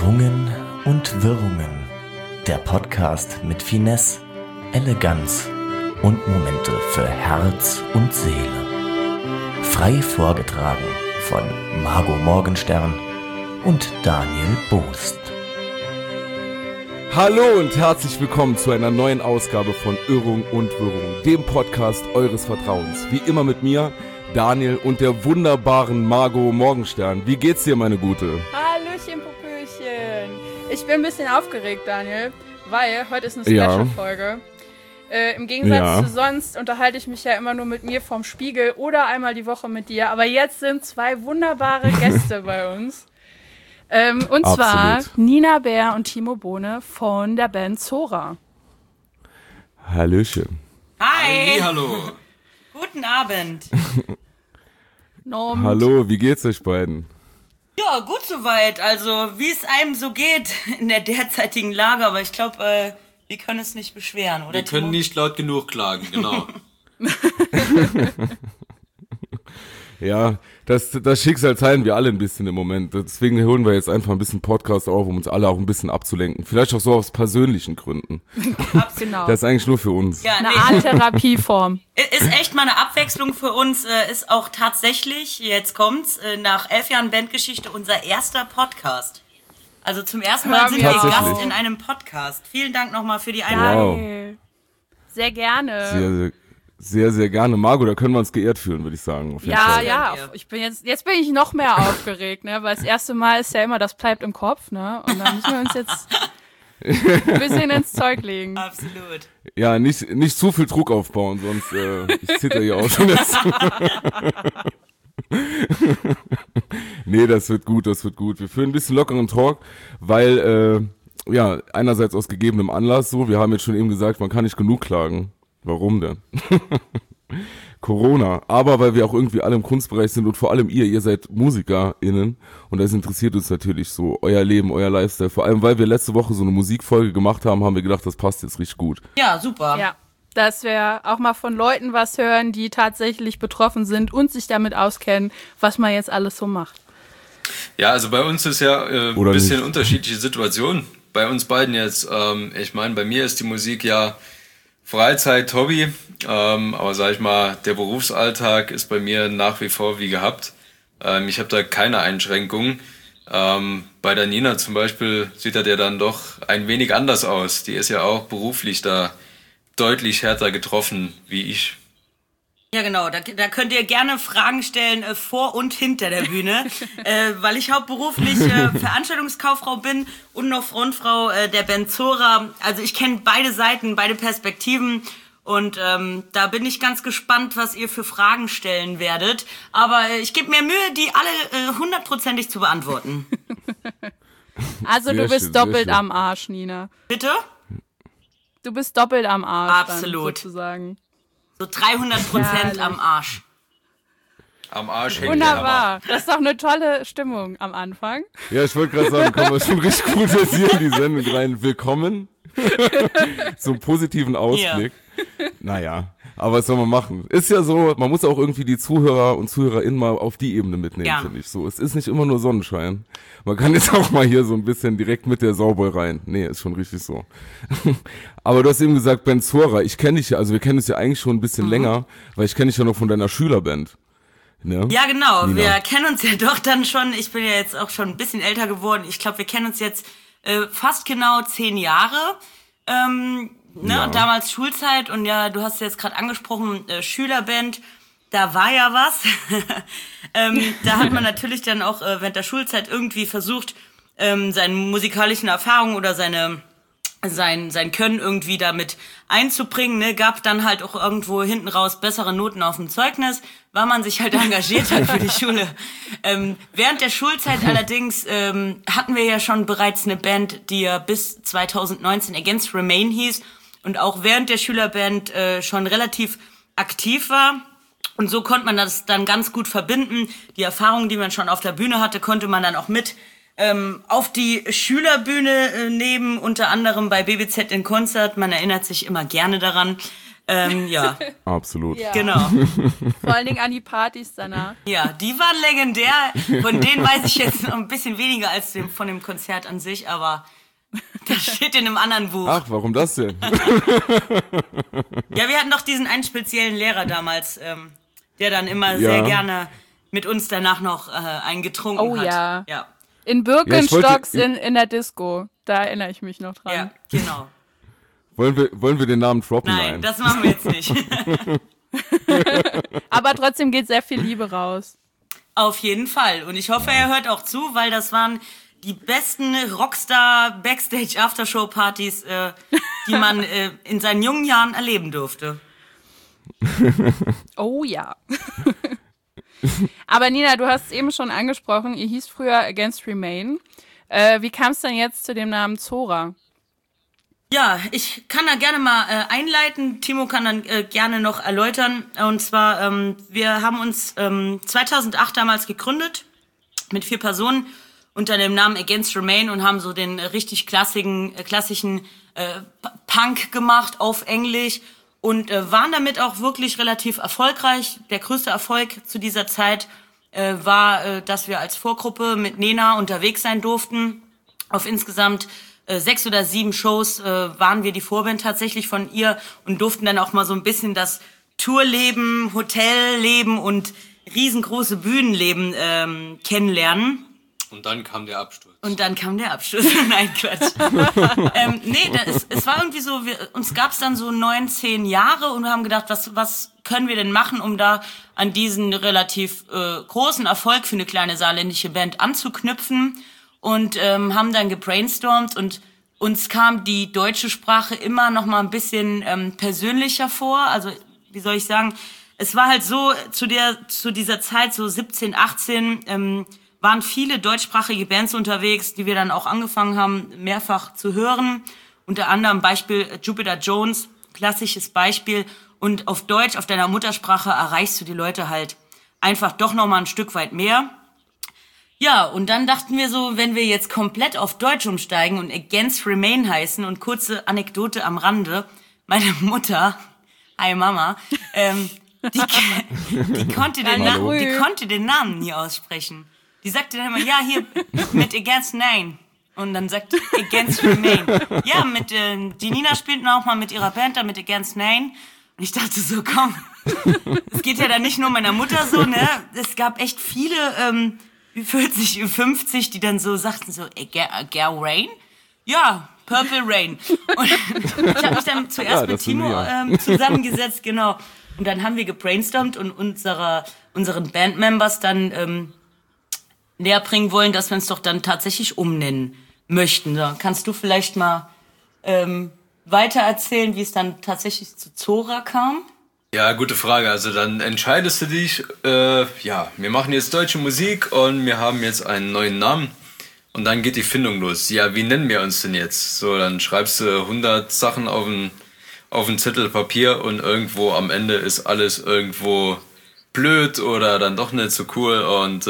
Schwungen und Wirrungen. Der Podcast mit Finesse, Eleganz und Momente für Herz und Seele. Frei vorgetragen von Margot Morgenstern und Daniel Boost. Hallo und herzlich willkommen zu einer neuen Ausgabe von Irrung und Wirrung, dem Podcast eures Vertrauens. Wie immer mit mir, Daniel und der wunderbaren Margot Morgenstern. Wie geht's dir, meine Gute? Hallöchen, Popöchen. Ich bin ein bisschen aufgeregt, Daniel, weil heute ist eine Special-Folge. Im Gegensatz zu sonst unterhalte ich mich ja immer nur mit mir vorm Spiegel oder einmal die Woche mit dir. Aber jetzt sind zwei wunderbare Gäste bei uns. Und zwar Nina Bär und Timo Bohne von der Band Zora. Hallöchen. Hi. Hallo. Guten Abend. Hallo, wie geht's euch beiden? Ja, gut soweit. Also, wie es einem so geht in der derzeitigen Lage. Aber ich glaube, wir können es nicht beschweren, oder? Wir können nicht laut genug klagen, genau. Ja, das Schicksal teilen wir alle ein bisschen im Moment. Deswegen holen wir jetzt einfach ein bisschen Podcast auf, um uns alle auch ein bisschen abzulenken. Vielleicht auch so aus persönlichen Gründen. Genau. Das ist eigentlich nur für uns. Ja, Eine Art Therapieform. Ist echt mal eine Abwechslung für uns. Ist auch tatsächlich, jetzt kommt's, nach 11 Jahren Bandgeschichte unser erster Podcast. Also zum ersten Mal sind wir Gast in einem Podcast. Vielen Dank nochmal für die Einladung. Wow. Sehr gerne. Sehr, sehr gerne. Margot, da können wir uns geehrt fühlen, würde ich sagen. Auf jeden Fall. Ja. Ich bin jetzt bin ich noch mehr aufgeregt, ne? Weil das erste Mal ist ja immer, das bleibt im Kopf, ne? Und dann müssen wir uns jetzt ein bisschen ins Zeug legen. Absolut. Ja, nicht zu viel Druck aufbauen, sonst ich zitter hier auch schon jetzt. Nee, das wird gut. Wir führen ein bisschen lockeren Talk, weil, einerseits aus gegebenem Anlass so, wir haben jetzt schon eben gesagt, man kann nicht genug klagen. Warum denn? Corona. Aber weil wir auch irgendwie alle im Kunstbereich sind und vor allem ihr seid MusikerInnen und das interessiert uns natürlich so, euer Leben, euer Lifestyle. Vor allem, weil wir letzte Woche so eine Musikfolge gemacht haben, haben wir gedacht, das passt jetzt richtig gut. Ja, super. Ja, dass wir auch mal von Leuten was hören, die tatsächlich betroffen sind und sich damit auskennen, was man jetzt alles so macht. Ja, also bei uns ist ja ein bisschen unterschiedliche Situation. Bei uns beiden jetzt, ich meine, bei mir ist die Musik ja Freizeit, Hobby, aber sag ich mal, der Berufsalltag ist bei mir nach wie vor wie gehabt. Ich habe da keine Einschränkungen. Bei der Nina zum Beispiel sieht das ja dann doch ein wenig anders aus. Die ist ja auch beruflich da deutlich härter getroffen wie ich. Ja, genau. Da könnt ihr gerne Fragen stellen vor und hinter der Bühne, weil ich hauptberuflich Veranstaltungskauffrau bin und noch Frontfrau der Band Zora. Also ich kenne beide Seiten, beide Perspektiven und da bin ich ganz gespannt, was ihr für Fragen stellen werdet. Aber ich gebe mir Mühe, die alle 100%ig zu beantworten. Also du bist doppelt am Arsch, Nina. Bitte? Du bist doppelt am Arsch. Absolut. Dann, sozusagen. So 300% am Arsch. Am Arsch hängt Wunderbar. Das ist doch eine tolle Stimmung am Anfang. Ja, ich wollte gerade sagen, können wir schon richtig gut versieren, die Sendung rein. Willkommen. So einen positiven Ausblick. Ja. Naja, aber was soll man machen? Ist ja so, man muss auch irgendwie die Zuhörer und ZuhörerInnen mal auf die Ebene mitnehmen, finde ich so. Es ist nicht immer nur Sonnenschein. Man kann jetzt auch mal hier so ein bisschen direkt mit der Sauboy rein. Nee, ist schon richtig so. Aber du hast eben gesagt, Band Zora, ich kenne dich ja, also wir kennen uns ja eigentlich schon ein bisschen länger, weil ich kenne dich ja noch von deiner Schülerband. Ne? Ja, genau. Nina. Wir kennen uns ja doch dann schon. Ich bin ja jetzt auch schon ein bisschen älter geworden. Ich glaube, wir kennen uns jetzt fast genau 10 Jahre. Ja. Damals Schulzeit und ja, du hast jetzt gerade angesprochen, Schülerband. Da war ja was. Da hat man natürlich dann auch während der Schulzeit irgendwie versucht, seine musikalischen Erfahrungen oder sein Können irgendwie damit einzubringen, ne? Gab dann halt auch irgendwo hinten raus bessere Noten auf dem Zeugnis, weil man sich halt engagiert hat für die Schule. Während der Schulzeit allerdings hatten wir ja schon bereits eine Band, die ja bis 2019 Against Remain hieß und auch während der Schülerband schon relativ aktiv war. Und so konnte man das dann ganz gut verbinden. Die Erfahrungen, die man schon auf der Bühne hatte, konnte man dann auch mit auf die Schülerbühne nehmen, unter anderem bei BBZ in Konzert. Man erinnert sich immer gerne daran. Ja. Absolut. Ja. Genau. Vor allen Dingen an die Partys danach. Ja, die waren legendär. Von denen weiß ich jetzt noch ein bisschen weniger als von dem Konzert an sich, aber das steht in einem anderen Buch. Ach, warum das denn? Ja, wir hatten doch diesen einen speziellen Lehrer damals, der dann immer sehr gerne mit uns danach noch einen getrunken hat. Oh ja. Ja. In Birkenstocks in der Disco. Da erinnere ich mich noch dran. Ja, genau. Wollen wir den Namen droppen? Nein, das machen wir jetzt nicht. Aber trotzdem geht sehr viel Liebe raus. Auf jeden Fall. Und ich hoffe, er hört auch zu, weil das waren die besten Rockstar-Backstage-Aftershow-Partys, die man in seinen jungen Jahren erleben durfte. Oh ja. Aber Nina, du hast es eben schon angesprochen, ihr hieß früher Against Remain. Wie kam es denn jetzt zu dem Namen Zora? Ja, ich kann da gerne mal einleiten. Timo kann dann gerne noch erläutern. Und zwar, wir haben uns 2008 damals gegründet mit 4 Personen unter dem Namen Against Remain und haben so den richtig klassischen Punk gemacht auf Englisch und waren damit auch wirklich relativ erfolgreich. Der größte Erfolg zu dieser Zeit war, dass wir als Vorgruppe mit Nena unterwegs sein durften. Auf insgesamt 6 oder 7 Shows waren wir die Vorband tatsächlich von ihr und durften dann auch mal so ein bisschen das Tourleben, Hotelleben und riesengroße Bühnenleben kennenlernen. Und dann kam der Absturz. Nein, Quatsch. Es war irgendwie so, uns gab's dann so 9, 10 Jahre und wir haben gedacht, was können wir denn machen, um da an diesen relativ großen Erfolg für eine kleine saarländische Band anzuknüpfen. Und haben dann gebrainstormt und uns kam die deutsche Sprache immer noch mal ein bisschen persönlicher vor. Also, wie soll ich sagen, es war halt so, zu dieser Zeit, so 17, 18, waren viele deutschsprachige Bands unterwegs, die wir dann auch angefangen haben, mehrfach zu hören. Unter anderem Beispiel Jupiter Jones, klassisches Beispiel. Und auf Deutsch, auf deiner Muttersprache, erreichst du die Leute halt einfach doch noch mal ein Stück weit mehr. Ja, und dann dachten wir so, wenn wir jetzt komplett auf Deutsch umsteigen und Against Remain heißen und kurze Anekdote am Rande, meine Mutter, hi Mama, die konnte den Namen nie aussprechen. Die sagte dann immer, ja, hier mit Against Remain. Und dann sagt Against Remain. Ja, die Nina spielt auch mal mit ihrer Band da mit Against Remain. Und ich dachte so, komm, es geht ja dann nicht nur meiner Mutter so, ne? Es gab echt viele 40, 50, die dann so sagten so, Girl Rain? Ja, Purple Rain. Und ich habe mich dann zuerst mit Timo zusammengesetzt, genau. Und dann haben wir gebrainstormt und unseren Bandmembers dann näher bringen wollen, dass wir uns doch dann tatsächlich umnennen möchten. So, kannst du vielleicht mal weiter erzählen, wie es dann tatsächlich zu Zora kam? Ja, gute Frage. Also dann entscheidest du dich, wir machen jetzt deutsche Musik und wir haben jetzt einen neuen Namen und dann geht die Findung los. Ja, wie nennen wir uns denn jetzt? So, dann schreibst du 100 Sachen auf einen Zettel Papier und irgendwo am Ende ist alles irgendwo blöd oder dann doch nicht so cool und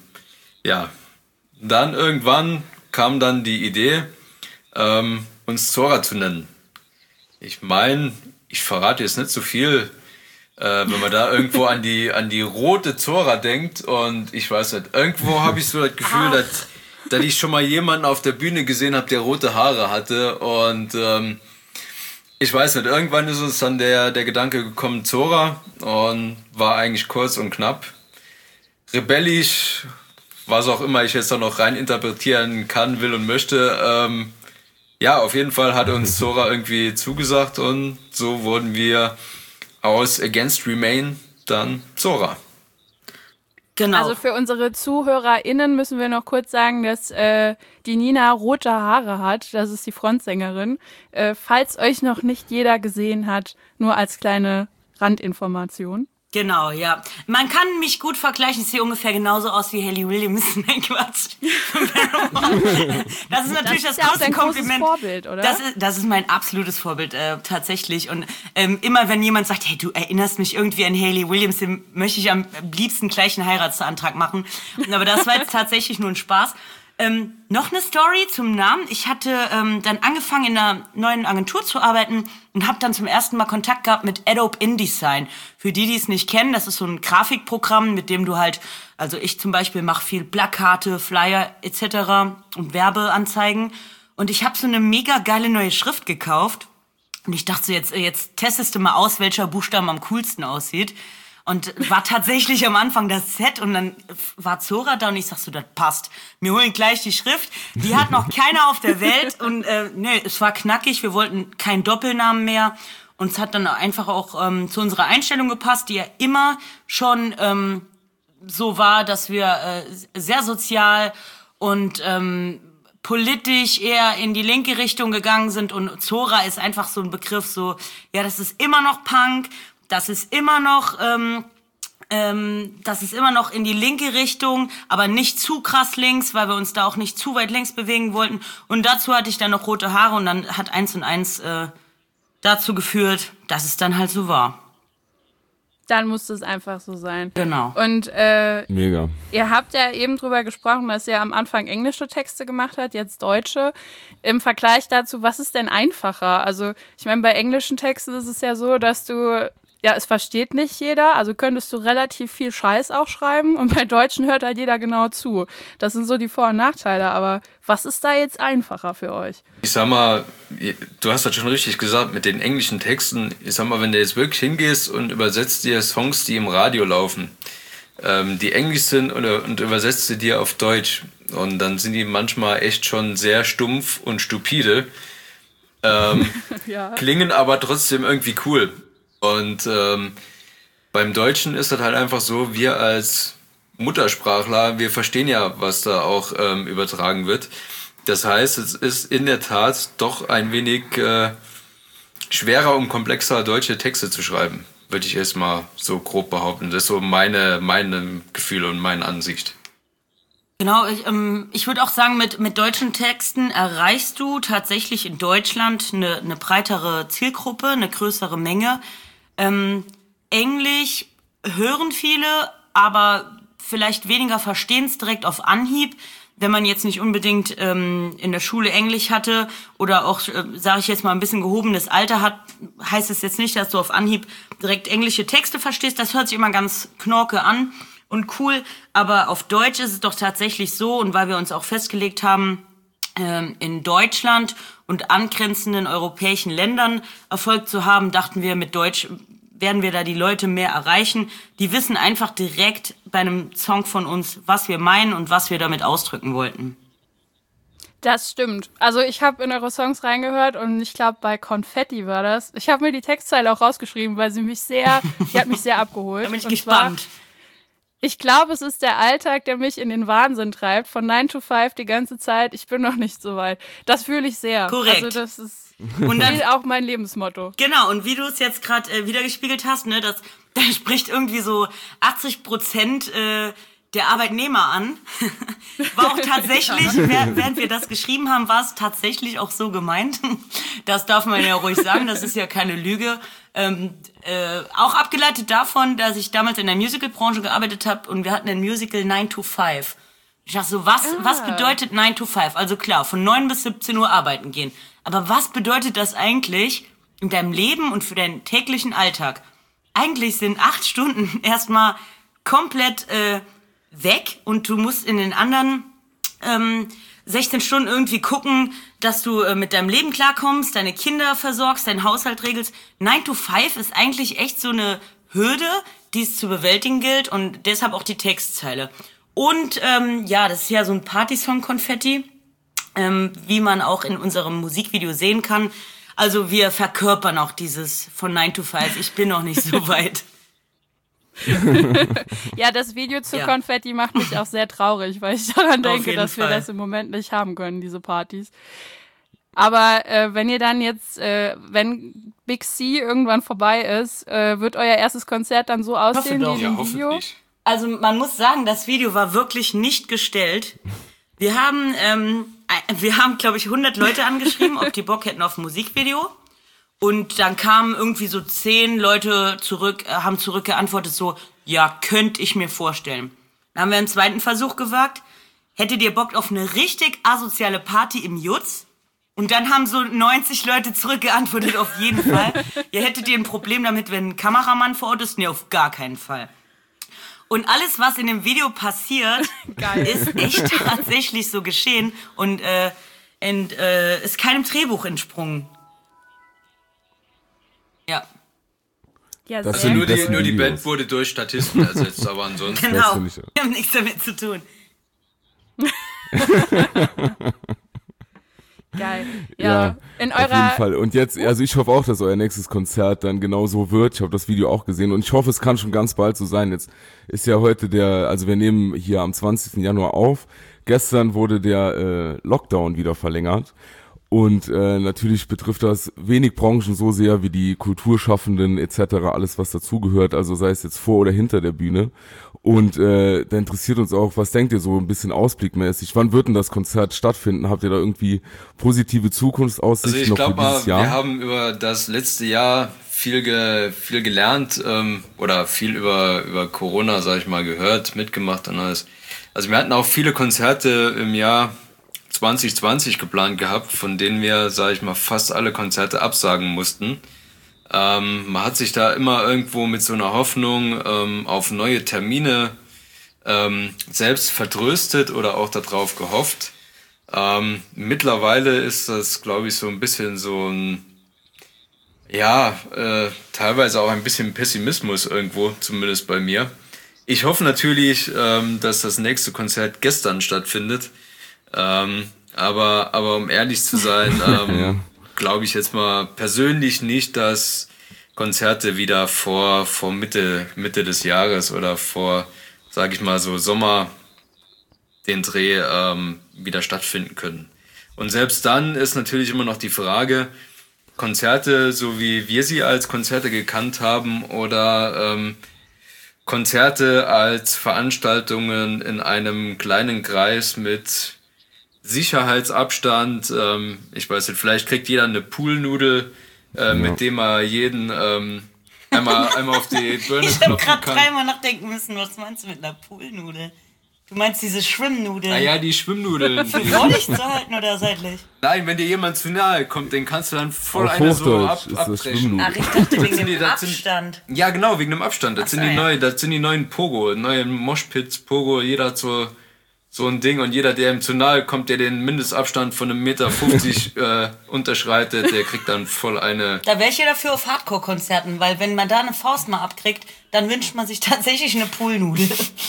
dann irgendwann kam dann die Idee, uns Zora zu nennen. Ich meine, ich verrate jetzt nicht so viel, wenn man da irgendwo an die rote Zora denkt und ich weiß nicht, irgendwo habe ich so das Gefühl, dass ich schon mal jemanden auf der Bühne gesehen habe, der rote Haare hatte und ich weiß nicht, irgendwann ist uns dann der Gedanke gekommen, Zora, und war eigentlich kurz und knapp. Rebellisch, was auch immer ich jetzt da noch rein interpretieren kann, will und möchte. Auf jeden Fall hat uns Zora irgendwie zugesagt und so wurden wir aus Against Remain dann Zora. Genau. Also für unsere ZuhörerInnen müssen wir noch kurz sagen, dass die Nina rote Haare hat. Das ist die Frontsängerin. Falls euch noch nicht jeder gesehen hat, nur als kleine Randinformation. Genau, ja. Man kann mich gut vergleichen. Ich sehe ungefähr genauso aus wie Hayley Williams. Nein, Quatsch. Das ist natürlich das größte Kompliment. Das ist ein Vorbild, oder? Das ist mein absolutes Vorbild, tatsächlich. Und immer wenn jemand sagt, hey, du erinnerst mich irgendwie an Hayley Williams, dem möchte ich am liebsten gleich einen Heiratsantrag machen. Aber das war jetzt tatsächlich nur ein Spaß. Noch eine Story zum Namen. Ich hatte dann angefangen, in einer neuen Agentur zu arbeiten und habe dann zum ersten Mal Kontakt gehabt mit Adobe InDesign. Für die es nicht kennen, das ist so ein Grafikprogramm, mit dem du halt, also ich zum Beispiel mache viel Plakate, Flyer etc. und Werbeanzeigen. Und ich habe so eine mega geile neue Schrift gekauft. Und ich dachte so, jetzt testest du mal aus, welcher Buchstaben am coolsten aussieht. Und war tatsächlich am Anfang das Set und dann war Zora da und ich sag so, das passt. Wir holen gleich die Schrift. Die hat noch keiner auf der Welt und es war knackig. Wir wollten keinen Doppelnamen mehr. Und es hat dann einfach auch zu unserer Einstellung gepasst, die ja immer schon so war, dass wir sehr sozial und politisch eher in die linke Richtung gegangen sind. Und Zora ist einfach so ein Begriff, so, ja, das ist immer noch Punk, das ist immer noch in die linke Richtung, aber nicht zu krass links, weil wir uns da auch nicht zu weit links bewegen wollten. Und dazu hatte ich dann noch rote Haare und dann hat 1 und 1 dazu geführt, dass es dann halt so war. Dann musste es einfach so sein. Genau. Und mega. Ihr habt ja eben drüber gesprochen, dass ihr am Anfang englische Texte gemacht habt, jetzt deutsche. Im Vergleich dazu, was ist denn einfacher? Also ich meine, bei englischen Texten ist es ja so, dass es versteht nicht jeder, also könntest du relativ viel Scheiß auch schreiben und bei Deutschen hört halt jeder genau zu. Das sind so die Vor- und Nachteile, aber was ist da jetzt einfacher für euch? Ich sag mal, du hast das schon richtig gesagt, mit den englischen Texten, ich sag mal, wenn du jetzt wirklich hingehst und übersetzt dir Songs, die im Radio laufen, die englisch sind und übersetzt sie dir auf Deutsch und dann sind die manchmal echt schon sehr stumpf und stupide, klingen aber trotzdem irgendwie cool. Und beim Deutschen ist das halt einfach so, wir als Muttersprachler, wir verstehen ja, was da auch übertragen wird. Das heißt, es ist in der Tat doch ein wenig schwerer und komplexer, deutsche Texte zu schreiben, würde ich erstmal so grob behaupten. Das ist so meine Gefühle und meine Ansicht. Genau, ich würde auch sagen, mit deutschen Texten erreichst du tatsächlich in Deutschland eine breitere Zielgruppe, eine größere Menge. Englisch hören viele, aber vielleicht weniger verstehen es direkt auf Anhieb. Wenn man jetzt nicht unbedingt in der Schule Englisch hatte oder auch, sage ich jetzt mal, ein bisschen gehobenes Alter hat, heißt es jetzt nicht, dass du auf Anhieb direkt englische Texte verstehst. Das hört sich immer ganz knorke an und cool, aber auf Deutsch ist es doch tatsächlich so, und weil wir uns auch festgelegt haben, in Deutschland und angrenzenden europäischen Ländern Erfolg zu haben, dachten wir, mit Deutsch werden wir da die Leute mehr erreichen. Die wissen einfach direkt bei einem Song von uns, was wir meinen und was wir damit ausdrücken wollten. Das stimmt. Also ich habe in eure Songs reingehört und ich glaube, bei Konfetti war das. Ich habe mir die Textzeile auch rausgeschrieben, weil die hat mich sehr abgeholt. Da bin ich gespannt. Ich glaube, es ist der Alltag, der mich in den Wahnsinn treibt, von 9 to 5 die ganze Zeit. Ich bin noch nicht so weit. Das fühle ich sehr. Korrekt. Also das ist und dann auch mein Lebensmotto. Genau, und wie du es jetzt gerade wiedergespiegelt hast, ne, da spricht irgendwie so 80% der Arbeitnehmer an. War auch tatsächlich, während wir das geschrieben haben, war es tatsächlich auch so gemeint. Das darf man ja ruhig sagen, das ist ja keine Lüge. Auch abgeleitet davon, dass ich damals in der Musicalbranche gearbeitet habe und wir hatten ein Musical 9 to 5. Ich dachte so, was bedeutet 9 to 5? Also klar, von 9 bis 17 Uhr arbeiten gehen. Aber was bedeutet das eigentlich in deinem Leben und für deinen täglichen Alltag? Eigentlich sind 8 Stunden erstmal komplett weg und du musst in den anderen 16 Stunden irgendwie gucken, dass du mit deinem Leben klarkommst, deine Kinder versorgst, deinen Haushalt regelst. 9 to 5 ist eigentlich echt so eine Hürde, die es zu bewältigen gilt und deshalb auch die Textzeile. Und das ist ja so ein Partysong-Konfetti, wie man auch in unserem Musikvideo sehen kann. Also wir verkörpern auch dieses von 9 to 5. Ich bin noch nicht so weit. Ja, das Video zu Konfetti macht mich auch sehr traurig, weil ich daran denke, dass wir das im Moment nicht haben können, diese Partys. Aber wenn ihr dann jetzt, wenn Big C irgendwann vorbei ist, wird euer erstes Konzert dann so aussehen wie im Video? Also man muss sagen, das Video war wirklich nicht gestellt. Wir haben, glaube ich, 100 Leute angeschrieben, ob die Bock hätten auf ein Musikvideo. Und dann kamen irgendwie so 10 Leute haben zurückgeantwortet so, ja, könnte ich mir vorstellen. Dann haben wir einen zweiten Versuch gewagt. hättet ihr Bock auf eine richtig asoziale Party im Jutz? Und dann haben so 90 Leute zurückgeantwortet, auf jeden Fall. Hättet ihr ein Problem damit, wenn ein Kameramann vor Ort ist? Nee, auf gar keinen Fall. Und alles, was in dem Video passiert, ist echt tatsächlich so geschehen und ist keinem Drehbuch entsprungen. Ja. Also nur die Band wurde durch Statisten ersetzt, aber ansonsten... Genau, wir haben nichts damit zu tun. Geil. Ja, auf jeden Fall. Und jetzt, also ich hoffe auch, dass euer nächstes Konzert dann genau so wird. Ich habe das Video auch gesehen und ich hoffe, es kann schon ganz bald so sein. Jetzt ist ja heute also wir nehmen hier am 20. Januar auf. Gestern wurde der Lockdown wieder verlängert. Und natürlich betrifft das wenig Branchen so sehr wie die Kulturschaffenden etc., alles was dazugehört, also sei es jetzt vor oder hinter der Bühne. Und da interessiert uns auch, was denkt ihr so ein bisschen ausblickmäßig? Wann wird denn das Konzert stattfinden? Habt ihr da irgendwie positive Zukunftsaussichten noch für dieses Jahr? Wir haben über das letzte Jahr viel gelernt oder viel über Corona, sag ich mal, gehört, mitgemacht und alles. Also wir hatten auch viele Konzerte im Jahr 2020 geplant gehabt, von denen wir, sage ich mal, fast alle Konzerte absagen mussten. Man hat sich da immer irgendwo mit so einer Hoffnung auf neue Termine selbst vertröstet oder auch darauf gehofft. Mittlerweile ist das, glaube ich, so ein bisschen so ein, teilweise auch ein bisschen Pessimismus irgendwo, zumindest bei mir. Ich hoffe natürlich, dass das nächste Konzert gestern stattfindet. Aber um ehrlich zu sein, glaube ich jetzt mal persönlich nicht, dass Konzerte wieder vor Mitte des Jahres oder vor, sage ich mal so Sommer den Dreh wieder stattfinden können. Und selbst dann ist natürlich immer noch die Frage, Konzerte, so wie wir sie als Konzerte gekannt haben, oder Konzerte als Veranstaltungen in einem kleinen Kreis mit Sicherheitsabstand, ich weiß nicht, vielleicht kriegt jeder eine Poolnudel, mit dem er jeden einmal auf die Birne klopfen kann. Ich habe gerade dreimal nachdenken müssen, was meinst du mit einer Poolnudel? Du meinst diese Schwimmnudeln? Ah ja, die Schwimmnudeln. Für vorlich zu halten oder seitlich? Nein, wenn dir jemand zu nahe kommt, den kannst du dann voll eine so abbrechen. Ach, ich dachte wegen dem Abstand. Ja, genau, wegen dem Abstand. Das sind die neuen Pogo, neue Moshpits, Pogo, jeder hat so ein Ding, und jeder, der ihm zu nahe kommt, der den Mindestabstand von 1,50 Meter unterschreitet, der kriegt dann voll eine... Da wäre ich ja dafür auf Hardcore-Konzerten, weil wenn man da eine Faust mal abkriegt, dann wünscht man sich tatsächlich eine Poolnudel.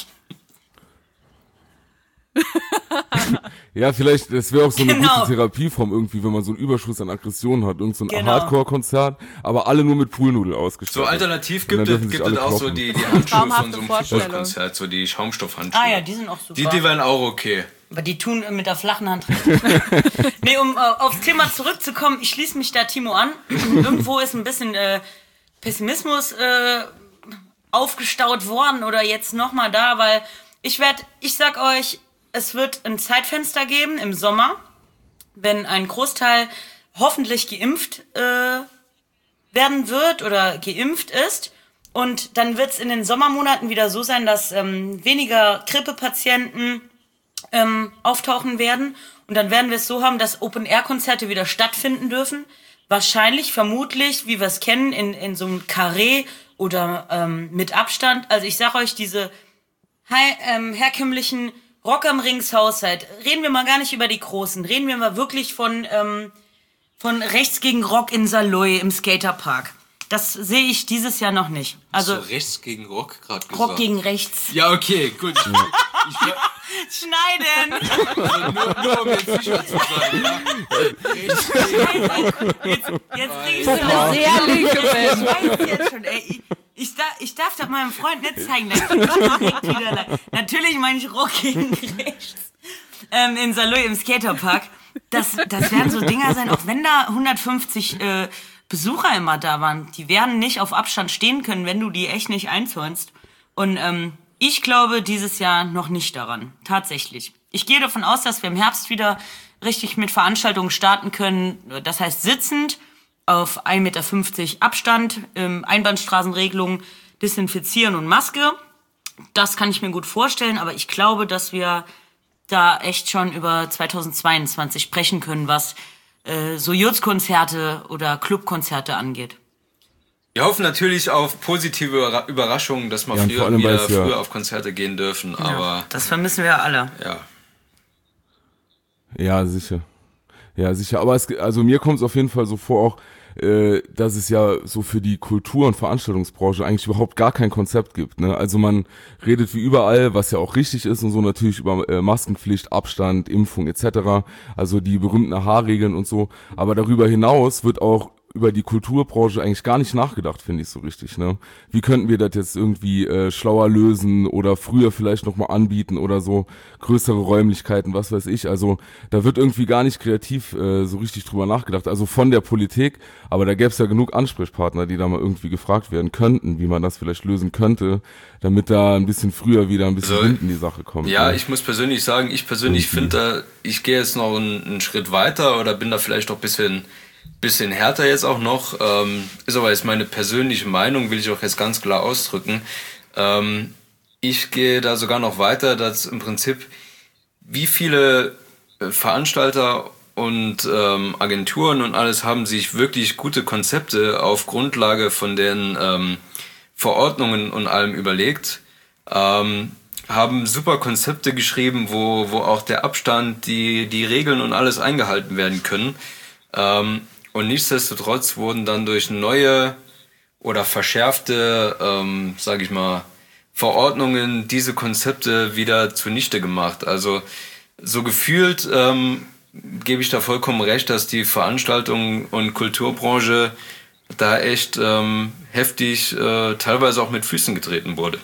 Ja, vielleicht, das wäre auch so eine gute Therapieform irgendwie, wenn man so einen Überschuss an Aggressionen hat. Irgend so ein Hardcore-Konzert, aber alle nur mit Poolnudel ausgestattet. So alternativ gibt es auch so die Handschuhe von so einem Fußballkonzert, so die Schaumstoffhandschuhe. Ah ja, die sind auch super. Die wären auch okay. Aber die tun mit der flachen Hand richtig. Nee, um aufs Thema zurückzukommen, ich schließe mich da Timo an. Irgendwo ist ein bisschen Pessimismus aufgestaut worden oder jetzt nochmal da, weil ich sag euch, es wird ein Zeitfenster geben im Sommer, wenn ein Großteil hoffentlich geimpft werden wird oder geimpft ist. Und dann wird es in den Sommermonaten wieder so sein, dass weniger Grippepatienten auftauchen werden. Und dann werden wir es so haben, dass Open-Air-Konzerte wieder stattfinden dürfen. Wahrscheinlich, vermutlich, wie wir es kennen, in so einem Carré oder mit Abstand. Also ich sag euch, diese herkömmlichen Rock am Ringshaushalt, reden wir mal gar nicht über die Großen, reden wir mal wirklich von Rechts gegen Rock in Saloy im Skaterpark. Das sehe ich dieses Jahr noch nicht. Also so Rechts gegen Rock gerade gesagt. Rock gegen Rechts. Ja, okay, gut. Schneiden! Also nur um jetzt sicher zu sein, ja. Jetzt kriegst du eine sehr linke Band. Ich weiß jetzt schon, ey. Ich darf das meinem Freund nicht zeigen. Natürlich meine ich Rock gegen Rechts. In Saloy im Skaterpark. Das werden so Dinger sein, auch wenn da 150 Besucher immer da waren. Die werden nicht auf Abstand stehen können, wenn du die echt nicht einzäunst. Und ich glaube dieses Jahr noch nicht daran. Tatsächlich. Ich gehe davon aus, dass wir im Herbst wieder richtig mit Veranstaltungen starten können. Das heißt sitzend, auf 1,50 Meter Abstand, Einbahnstraßenregelung, Desinfizieren und Maske. Das kann ich mir gut vorstellen, aber ich glaube, dass wir da echt schon über 2022 sprechen können, was so Youth-Konzerte oder Clubkonzerte angeht. Wir hoffen natürlich auf positive Überraschungen, dass wir früher auf Konzerte gehen dürfen, ja, aber... Das vermissen wir alle. Ja. Ja, sicher. Ja, sicher. Aber also mir kommt es auf jeden Fall so vor, auch, dass es ja so für die Kultur- und Veranstaltungsbranche eigentlich überhaupt gar kein Konzept gibt. Ne? Also man redet wie überall, was ja auch richtig ist und so, natürlich über Maskenpflicht, Abstand, Impfung etc. Also die berühmten AHA-Regeln und so. Aber darüber hinaus wird auch über die Kulturbranche eigentlich gar nicht nachgedacht, finde ich so richtig. Ne? Wie könnten wir das jetzt irgendwie schlauer lösen oder früher vielleicht nochmal anbieten oder so, größere Räumlichkeiten, was weiß ich. Also da wird irgendwie gar nicht kreativ so richtig drüber nachgedacht. Also von der Politik, aber da gäbe es ja genug Ansprechpartner, die da mal irgendwie gefragt werden könnten, wie man das vielleicht lösen könnte, damit da ein bisschen früher wieder ein bisschen Wind in die Sache kommt. Ja, ne? Ich muss persönlich sagen, ich finde, ich gehe jetzt noch einen Schritt weiter oder bin da vielleicht noch ein bisschen härter jetzt auch noch, ist aber jetzt meine persönliche Meinung, will ich auch jetzt ganz klar ausdrücken. Ich gehe da sogar noch weiter, dass im Prinzip wie viele Veranstalter und Agenturen und alles haben sich wirklich gute Konzepte auf Grundlage von den Verordnungen und allem überlegt, haben super Konzepte geschrieben, wo auch der Abstand, die Regeln und alles eingehalten werden können. Und nichtsdestotrotz wurden dann durch neue oder verschärfte, sage ich mal, Verordnungen diese Konzepte wieder zunichte gemacht. Also so gefühlt gebe ich da vollkommen recht, dass die Veranstaltung- und Kulturbranche da echt heftig teilweise auch mit Füßen getreten wurde.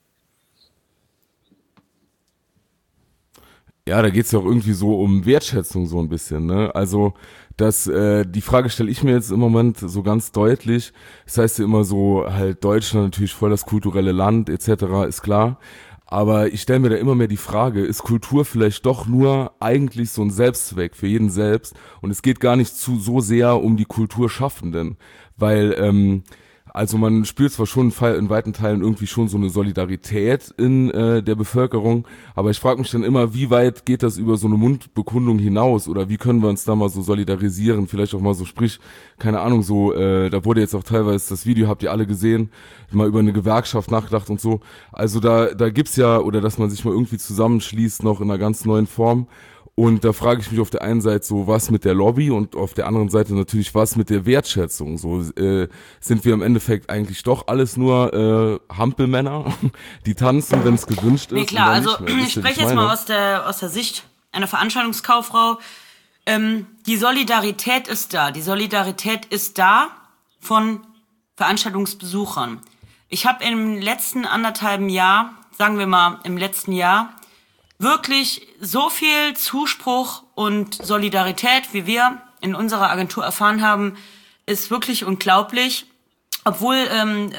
Ja, da geht's ja auch irgendwie so um Wertschätzung so ein bisschen, ne? Also die Frage stelle ich mir jetzt im Moment so ganz deutlich. Das heißt ja immer so, halt Deutschland natürlich voll das kulturelle Land etc., ist klar. Aber ich stelle mir da immer mehr die Frage, ist Kultur vielleicht doch nur eigentlich so ein Selbstzweck für jeden selbst? Und es geht gar nicht so sehr um die Kulturschaffenden, weil also man spürt zwar schon in weiten Teilen irgendwie schon so eine Solidarität in der Bevölkerung, aber ich frage mich dann immer, wie weit geht das über so eine Mundbekundung hinaus oder wie können wir uns da mal so solidarisieren, vielleicht auch mal so, sprich, keine Ahnung, so, da wurde jetzt auch teilweise, das Video habt ihr alle gesehen, mal über eine Gewerkschaft nachgedacht und so, also da gibt's ja, oder dass man sich mal irgendwie zusammenschließt noch in einer ganz neuen Form. Und da frage ich mich auf der einen Seite so, was mit der Lobby und auf der anderen Seite natürlich, was mit der Wertschätzung. So sind wir im Endeffekt eigentlich doch alles nur Hampelmänner, die tanzen, wenn es gewünscht ist. Nee, klar, also ich spreche jetzt mal aus der Sicht einer Veranstaltungskauffrau. Die Solidarität ist da. Die Solidarität ist da von Veranstaltungsbesuchern. Ich habe im letzten anderthalben Jahr, sagen wir mal im letzten Jahr, wirklich so viel Zuspruch und Solidarität, wie wir in unserer Agentur erfahren haben, ist wirklich unglaublich. Obwohl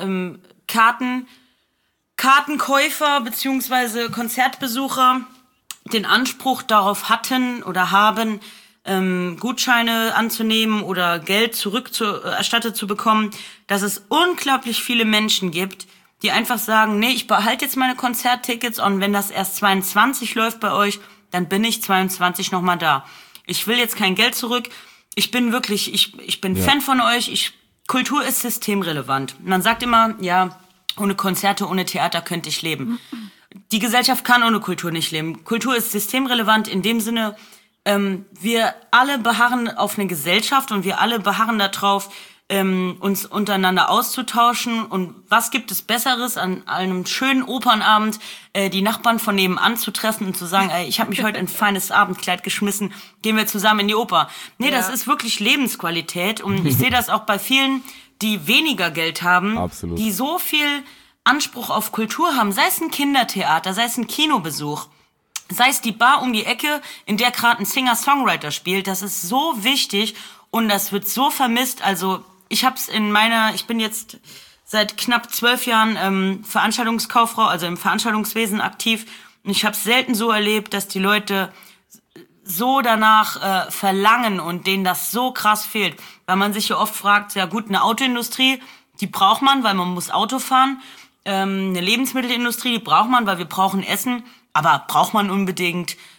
Kartenkäufer bzw. Konzertbesucher den Anspruch darauf hatten oder haben, Gutscheine anzunehmen oder Geld erstattet zu bekommen, dass es unglaublich viele Menschen gibt, die einfach sagen, nee, ich behalte jetzt meine Konzerttickets und wenn das erst 22 läuft bei euch, dann bin ich 22 nochmal da. Ich will jetzt kein Geld zurück. Ich bin wirklich, ich bin Fan von euch. Kultur ist systemrelevant. Man sagt immer, ja, ohne Konzerte, ohne Theater könnte ich leben. Die Gesellschaft kann ohne Kultur nicht leben. Kultur ist systemrelevant in dem Sinne, wir alle beharren auf eine Gesellschaft und wir alle beharren darauf, uns untereinander auszutauschen. Und was gibt es Besseres an einem schönen Opernabend, die Nachbarn von nebenan zu treffen und zu sagen, ey, ich habe mich heute in ein feines Abendkleid geschmissen, gehen wir zusammen in die Oper. Nee, das ist wirklich Lebensqualität. Und ich sehe das auch bei vielen, die weniger Geld haben, Absolut. Die so viel Anspruch auf Kultur haben, sei es ein Kindertheater, sei es ein Kinobesuch, sei es die Bar um die Ecke, in der gerade ein Singer-Songwriter spielt. Das ist so wichtig und das wird so vermisst. Also ich bin jetzt seit knapp 12 Jahren Veranstaltungskauffrau, also im Veranstaltungswesen aktiv. Und ich habe es selten so erlebt, dass die Leute so danach verlangen und denen das so krass fehlt. Weil man sich ja oft fragt, ja gut, eine Autoindustrie, die braucht man, weil man muss Auto fahren. Eine Lebensmittelindustrie, die braucht man, weil wir brauchen Essen. Aber braucht man unbedingt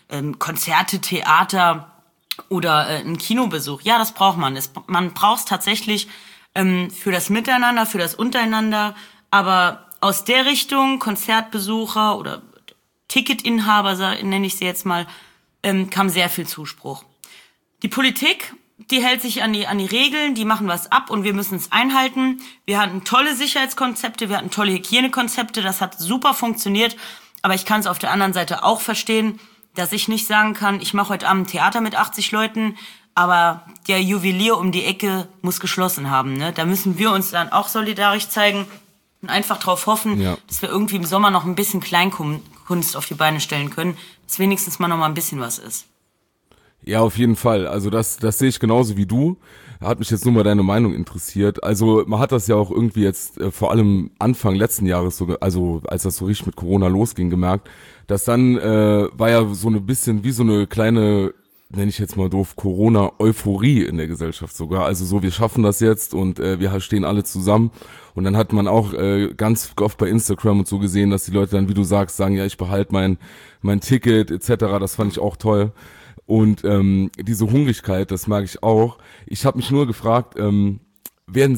Konzerte, Theater oder ein Kinobesuch. Ja, das braucht man. Man braucht es tatsächlich für das Miteinander, für das Untereinander. Aber aus der Richtung, Konzertbesucher oder Ticketinhaber, nenne ich sie jetzt mal, kam sehr viel Zuspruch. Die Politik, die hält sich an die Regeln, die machen was ab und wir müssen es einhalten. Wir hatten tolle Sicherheitskonzepte, wir hatten tolle Hygienekonzepte, das hat super funktioniert. Aber ich kann es auf der anderen Seite auch verstehen, dass ich nicht sagen kann, ich mache heute Abend Theater mit 80 Leuten, aber der Juwelier um die Ecke muss geschlossen haben. Ne? Da müssen wir uns dann auch solidarisch zeigen und einfach darauf hoffen, dass wir irgendwie im Sommer noch ein bisschen Kleinkunst auf die Beine stellen können, dass wenigstens mal noch mal ein bisschen was ist. Ja, auf jeden Fall. Also das sehe ich genauso wie du. Hat mich jetzt nur mal deine Meinung interessiert. Also man hat das ja auch irgendwie jetzt vor allem Anfang letzten Jahres, also als das so richtig mit Corona losging, gemerkt, dass dann war ja so ein bisschen wie so eine kleine, nenne ich jetzt mal doof, Corona-Euphorie in der Gesellschaft sogar. Also so, wir schaffen das jetzt und wir stehen alle zusammen. Und dann hat man auch ganz oft bei Instagram und so gesehen, dass die Leute dann, wie du sagst, sagen, ja, ich behalte mein Ticket etc. Das fand ich auch toll. Und diese Hungrigkeit, das mag ich auch. Ich habe mich nur gefragt, werden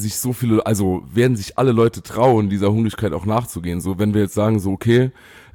sich alle Leute trauen, dieser Hungrigkeit auch nachzugehen? So, wenn wir jetzt sagen, so okay,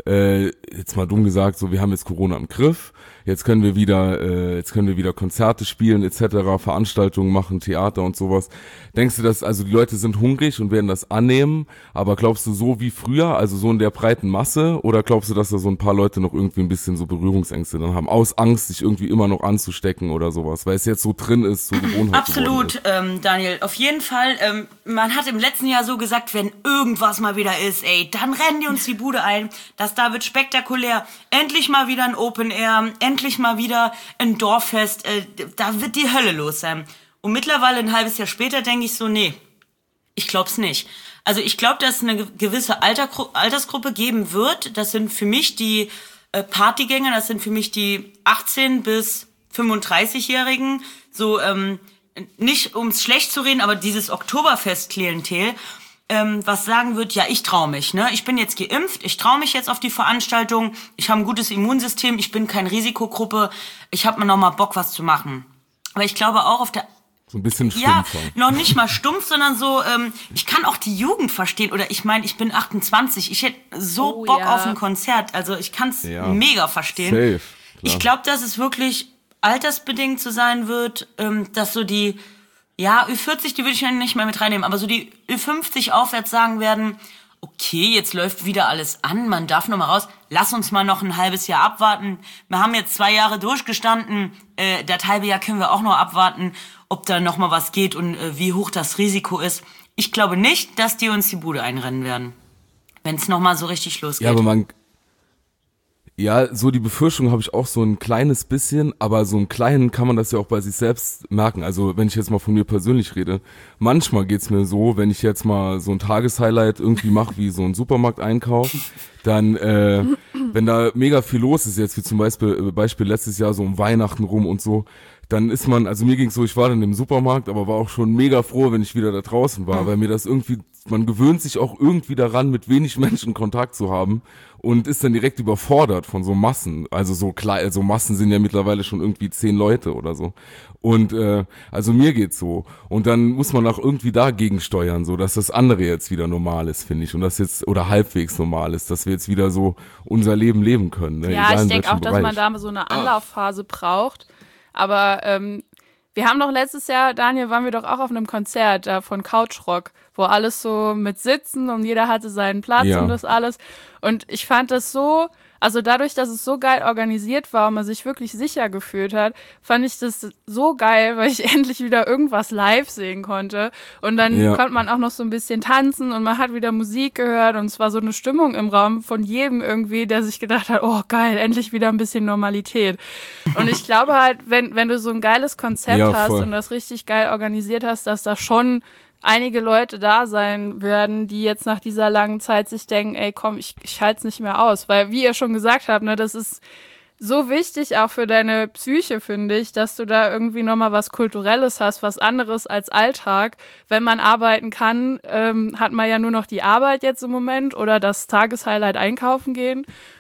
jetzt mal dumm gesagt, so wir haben jetzt Corona im Griff, jetzt können wir wieder Konzerte spielen etc., Veranstaltungen machen, Theater und sowas. Denkst du, dass also die Leute sind hungrig und werden das annehmen, aber glaubst du so wie früher, also so in der breiten Masse, oder glaubst du, dass da so ein paar Leute noch irgendwie ein bisschen so Berührungsängste dann haben, aus Angst, sich irgendwie immer noch anzustecken oder sowas, weil es jetzt so drin ist, so Gewohnheit Absolut, Daniel, auf jeden Fall. Man hat im letzten Jahr so gesagt, wenn irgendwas mal wieder ist, ey, dann rennen die uns die Bude ein. Da wird spektakulär. Endlich mal wieder ein Open Air, endlich mal wieder ein Dorffest. Da wird die Hölle los sein. Und mittlerweile ein halbes Jahr später denke ich so, nee, ich glaub's nicht. Also ich glaube, dass es eine gewisse Altersgruppe geben wird. Das sind für mich die Partygänger, das sind für mich die 18- bis 35-Jährigen. So, nicht ums schlecht zu reden, aber dieses Oktoberfest-Klientel, was sagen wird, ja, ich traue mich, ne? Ich bin jetzt geimpft, ich traue mich jetzt auf die Veranstaltung, ich habe ein gutes Immunsystem, ich bin keine Risikogruppe, ich habe mir noch mal Bock, was zu machen. Aber ich glaube auch auf der... So ein bisschen stumpf. Ja, noch nicht mal stumpf, sondern so, ich kann auch die Jugend verstehen. Oder ich meine, ich bin 28, ich hätte so Bock auf ein Konzert. Also ich kann es mega verstehen. Safe, ich glaube, dass es wirklich altersbedingt zu sein wird, dass so die... Ja, Ü40, die würde ich ja nicht mehr mit reinnehmen, aber so die Ü50 aufwärts sagen werden, okay, jetzt läuft wieder alles an, man darf noch mal raus, lass uns mal noch ein halbes Jahr abwarten. Wir haben jetzt 2 Jahre durchgestanden, das halbe Jahr können wir auch noch abwarten, ob da noch mal was geht und wie hoch das Risiko ist. Ich glaube nicht, dass die uns die Bude einrennen werden, wenn es noch mal so richtig losgeht. Ja, aber ja, so die Befürchtung habe ich auch so ein kleines bisschen, aber so im Kleinen kann man das ja auch bei sich selbst merken. Also wenn ich jetzt mal von mir persönlich rede, manchmal geht's mir so, wenn ich jetzt mal so ein Tageshighlight irgendwie mache, wie so ein Supermarkteinkauf, dann, wenn da mega viel los ist, jetzt wie zum Beispiel letztes Jahr so um Weihnachten rum und so, dann ist man, also mir ging's so, ich war dann im Supermarkt, aber war auch schon mega froh, wenn ich wieder da draußen war, weil mir das irgendwie, man gewöhnt sich auch irgendwie daran, mit wenig Menschen Kontakt zu haben und ist dann direkt überfordert von so Massen. Also so Massen sind ja mittlerweile schon irgendwie 10 Leute oder so. Und also mir geht's so. Und dann muss man auch irgendwie dagegen steuern, so dass das andere jetzt wieder normal ist, finde ich. Und das jetzt, oder halbwegs normal ist, dass wir jetzt wieder so unser Leben leben können. Ne? Ja, ich denke auch, dass man da so eine Anlaufphase braucht. Aber wir haben doch letztes Jahr, Daniel, waren wir doch auch auf einem Konzert von Couchrock, wo alles so mit Sitzen und jeder hatte seinen Platz und das alles. Und ich fand das so, also dadurch, dass es so geil organisiert war und man sich wirklich sicher gefühlt hat, fand ich das so geil, weil ich endlich wieder irgendwas live sehen konnte. Und dann konnte man auch noch so ein bisschen tanzen und man hat wieder Musik gehört und es war so eine Stimmung im Raum von jedem irgendwie, der sich gedacht hat, oh geil, endlich wieder ein bisschen Normalität. Und ich glaube halt, wenn du so ein geiles Konzept hast und das richtig geil organisiert hast, dass da schon einige Leute da sein werden, die jetzt nach dieser langen Zeit sich denken, ey komm, ich halte es nicht mehr aus. Weil, wie ihr schon gesagt habt, ne, das ist so wichtig auch für deine Psyche, finde ich, dass du da irgendwie nochmal was Kulturelles hast, was anderes als Alltag. Wenn man arbeiten kann, hat man ja nur noch die Arbeit jetzt im Moment oder das Tageshighlight einkaufen gehen.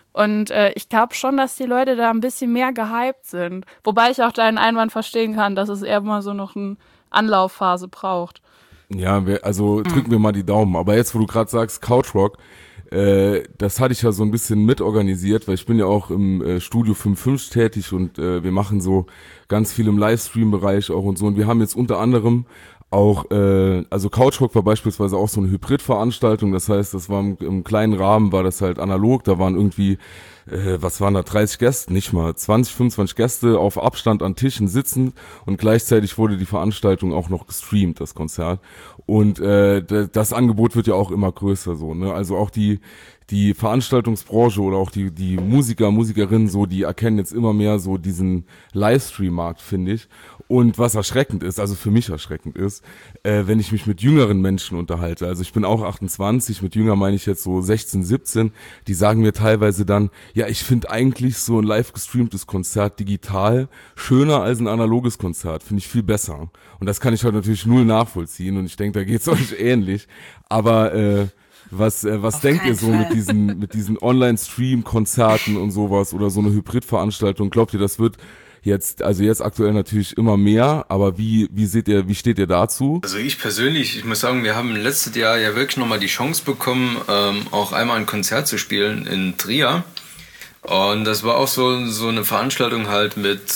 Und ich glaube schon, dass die Leute da ein bisschen mehr gehypt sind. Wobei ich auch deinen Einwand verstehen kann, dass es eher mal so noch eine Anlaufphase braucht. Ja, also drücken wir mal die Daumen. Aber jetzt, wo du gerade sagst, Couchrock, das hatte ich ja so ein bisschen mitorganisiert, weil ich bin ja auch im Studio 5.5 tätig und wir machen so ganz viel im Livestream-Bereich auch und so. Und wir haben jetzt unter anderem auch, also Couchrock war beispielsweise auch so eine Hybrid-Veranstaltung, das heißt, das war im kleinen Rahmen, war das halt analog, da waren irgendwie, was waren da, 30 Gäste, nicht mal, 20, 25 Gäste auf Abstand an Tischen sitzen und gleichzeitig wurde die Veranstaltung auch noch gestreamt, das Konzert. Und das Angebot wird ja auch immer größer so, ne? Also auch die Veranstaltungsbranche oder auch die Musiker, Musikerinnen so, die erkennen jetzt immer mehr so diesen Livestream-Markt, finde ich. Und was erschreckend ist, also für mich erschreckend ist, wenn ich mich mit jüngeren Menschen unterhalte, also ich bin auch 28, mit jünger meine ich jetzt so 16, 17, die sagen mir teilweise dann, ja, ich finde eigentlich so ein live gestreamtes Konzert digital schöner als ein analoges Konzert, finde ich viel besser. Und das kann ich halt natürlich null nachvollziehen und ich denke, da geht's euch ähnlich. Aber was denkt ihr so mit diesen Online-Stream-Konzerten und sowas oder so eine Hybrid-Veranstaltung? Glaubt ihr, das wird jetzt aktuell natürlich immer mehr, aber wie steht ihr dazu? Also ich persönlich, ich muss sagen, wir haben letztes Jahr ja wirklich nochmal die Chance bekommen, auch einmal ein Konzert zu spielen in Trier. Und das war auch so eine Veranstaltung halt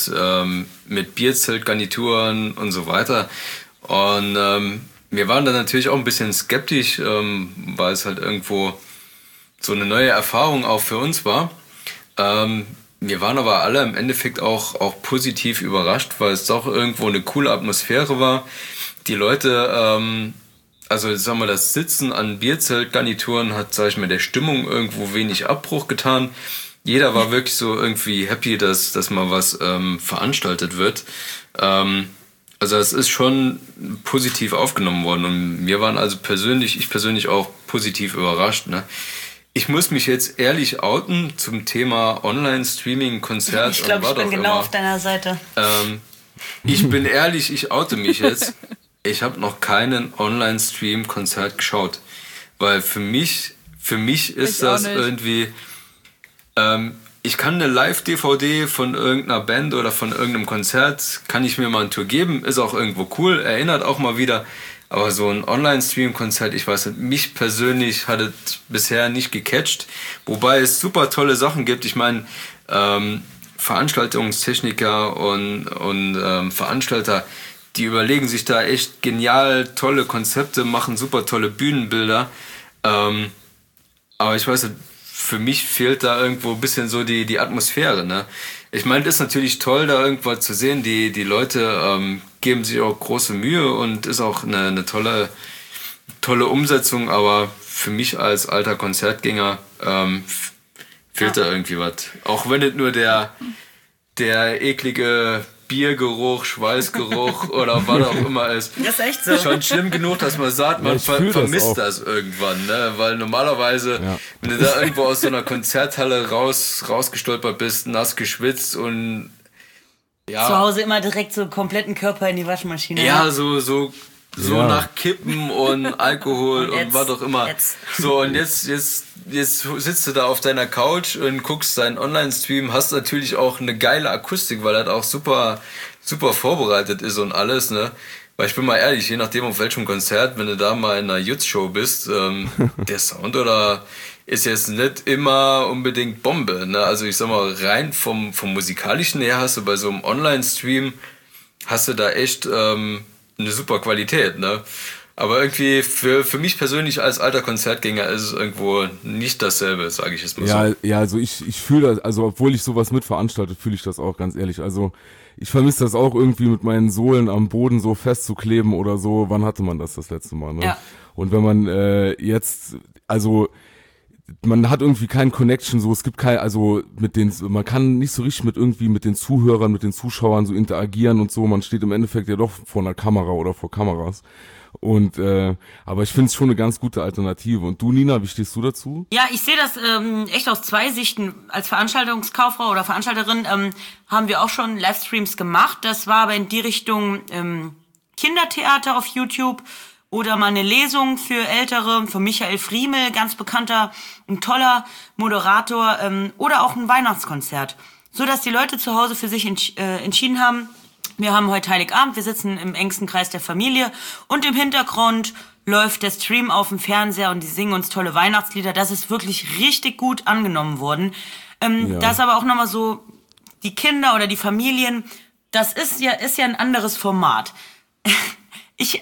mit Bierzelt-Garnituren und so weiter. Und wir waren dann natürlich auch ein bisschen skeptisch, weil es halt irgendwo so eine neue Erfahrung auch für uns war. Wir waren aber alle im Endeffekt auch positiv überrascht, weil es doch irgendwo eine coole Atmosphäre war. Die Leute, also sagen wir, das Sitzen an Bierzeltgarnituren hat, sag ich mal, der Stimmung irgendwo wenig Abbruch getan. Jeder war wirklich so irgendwie happy, dass mal was veranstaltet wird. Also es ist schon positiv aufgenommen worden und wir waren also ich persönlich auch positiv überrascht, ne? Ich muss mich jetzt ehrlich outen zum Thema Online-Streaming, Konzert. Ich glaube, ich bin genau auf deiner Seite. Ich bin ehrlich, ich oute mich jetzt. Ich habe noch keinen Online-Stream-Konzert geschaut. Weil für mich ist das irgendwie... ich kann eine Live-DVD von irgendeiner Band oder von irgendeinem Konzert, kann ich mir mal eine Tour geben, ist auch irgendwo cool, erinnert auch mal wieder. Aber so ein Online-Stream-Konzert, ich weiß nicht, mich persönlich hat es bisher nicht gecatcht. Wobei es super tolle Sachen gibt. Ich meine, Veranstaltungstechniker und Veranstalter, die überlegen sich da echt genial tolle Konzepte, machen super tolle Bühnenbilder. Aber ich weiß nicht, für mich fehlt da irgendwo ein bisschen so die Atmosphäre, ne? Ich meine, das ist natürlich toll, da irgendwas zu sehen. Die Leute geben sich auch große Mühe und ist auch eine tolle Umsetzung, aber für mich als alter Konzertgänger fehlt da irgendwie was. Auch wenn es nur der eklige Biergeruch, Schweißgeruch oder was auch immer ist. Das ist echt so. Schon schlimm genug, dass man sagt, man vermisst das irgendwann, ne? Weil normalerweise, wenn du da irgendwo aus so einer Konzerthalle rausgestolpert bist, nass geschwitzt und ja. Zu Hause immer direkt so kompletten Körper in die Waschmaschine. Ja, so nach Kippen und Alkohol und was auch immer. So, und jetzt sitzt du da auf deiner Couch und guckst deinen Online-Stream, hast natürlich auch eine geile Akustik, weil das auch super, super vorbereitet ist und alles, ne? Weil ich bin mal ehrlich, je nachdem auf welchem Konzert, wenn du da mal in einer Jutz-Show bist, der Sound oder ist jetzt nicht immer unbedingt Bombe, ne? Also ich sag mal, rein vom Musikalischen her hast du bei so einem Online-Stream, hast du da echt eine super Qualität, ne? Aber irgendwie für mich persönlich als alter Konzertgänger ist es irgendwo nicht dasselbe, sage ich jetzt mal so. Ja, also ich fühle das, also obwohl ich sowas mitveranstaltet, fühle ich das auch ganz ehrlich. Also ich vermisse das auch irgendwie mit meinen Sohlen am Boden so festzukleben oder so. Wann hatte man das letzte Mal, ne? Ja. Und wenn man jetzt, also man hat irgendwie keinen Connection, so, es gibt kein, also man kann nicht so richtig mit den Zuhörern, mit den Zuschauern so interagieren und so, man steht im Endeffekt ja doch vor einer Kamera oder vor Kameras. Und aber ich finde es schon eine ganz gute Alternative. Und du, Nina, wie stehst du dazu? Ja, ich sehe das echt aus zwei Sichten. Als Veranstaltungskauffrau oder Veranstalterin haben wir auch schon Livestreams gemacht. Das war aber in die Richtung Kindertheater auf YouTube oder mal eine Lesung für Ältere von Michael Friemel, ganz bekannter, ein toller Moderator, oder auch ein Weihnachtskonzert, so dass die Leute zu Hause für sich entschieden haben, wir haben heute Heiligabend, wir sitzen im engsten Kreis der Familie und im Hintergrund läuft der Stream auf dem Fernseher und die singen uns tolle Weihnachtslieder. Das ist wirklich richtig gut angenommen worden. Da ist aber auch nochmal so, die Kinder oder die Familien, das ist ja ein anderes Format. Ich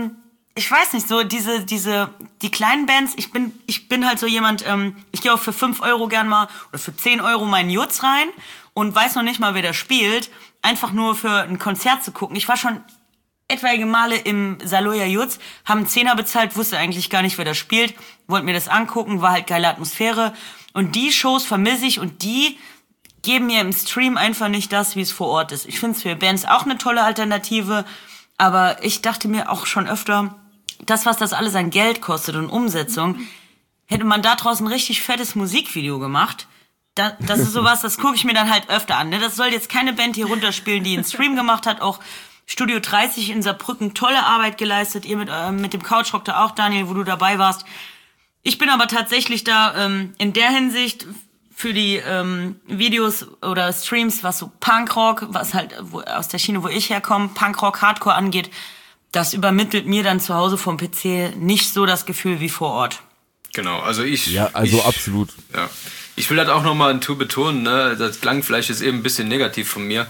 weiß nicht, so die kleinen Bands, ich bin halt so jemand, ich gehe auch für 5 Euro gern mal oder für 10 Euro meinen Jutz rein und weiß noch nicht mal, wer da spielt, einfach nur für ein Konzert zu gucken. Ich war schon etwaige Male im Saloja Jutz, haben einen Zehner bezahlt, wusste eigentlich gar nicht, wer da spielt, wollte mir das angucken, war halt geile Atmosphäre. Und die Shows vermisse ich und die geben mir im Stream einfach nicht das, wie es vor Ort ist. Ich finde es für Bands auch eine tolle Alternative, aber ich dachte mir auch schon öfter, das, was das alles an Geld kostet und Umsetzung, hätte man da draußen ein richtig fettes Musikvideo gemacht. Das ist sowas, das gucke ich mir dann halt öfter an. Ne? Das soll jetzt keine Band hier runterspielen, die einen Stream gemacht hat, auch Studio 30 in Saarbrücken tolle Arbeit geleistet, ihr mit dem Couchrock da auch, Daniel, wo du dabei warst. Ich bin aber tatsächlich da in der Hinsicht für die Videos oder Streams, was so Punkrock, was halt aus der Schiene, wo ich herkomme, Punkrock, Hardcore angeht, das übermittelt mir dann zu Hause vom PC nicht so das Gefühl wie vor Ort. Genau, also absolut. Ja. Ich will das auch nochmal ein Tour betonen, ne? Das klang vielleicht jetzt eben ein bisschen negativ von mir.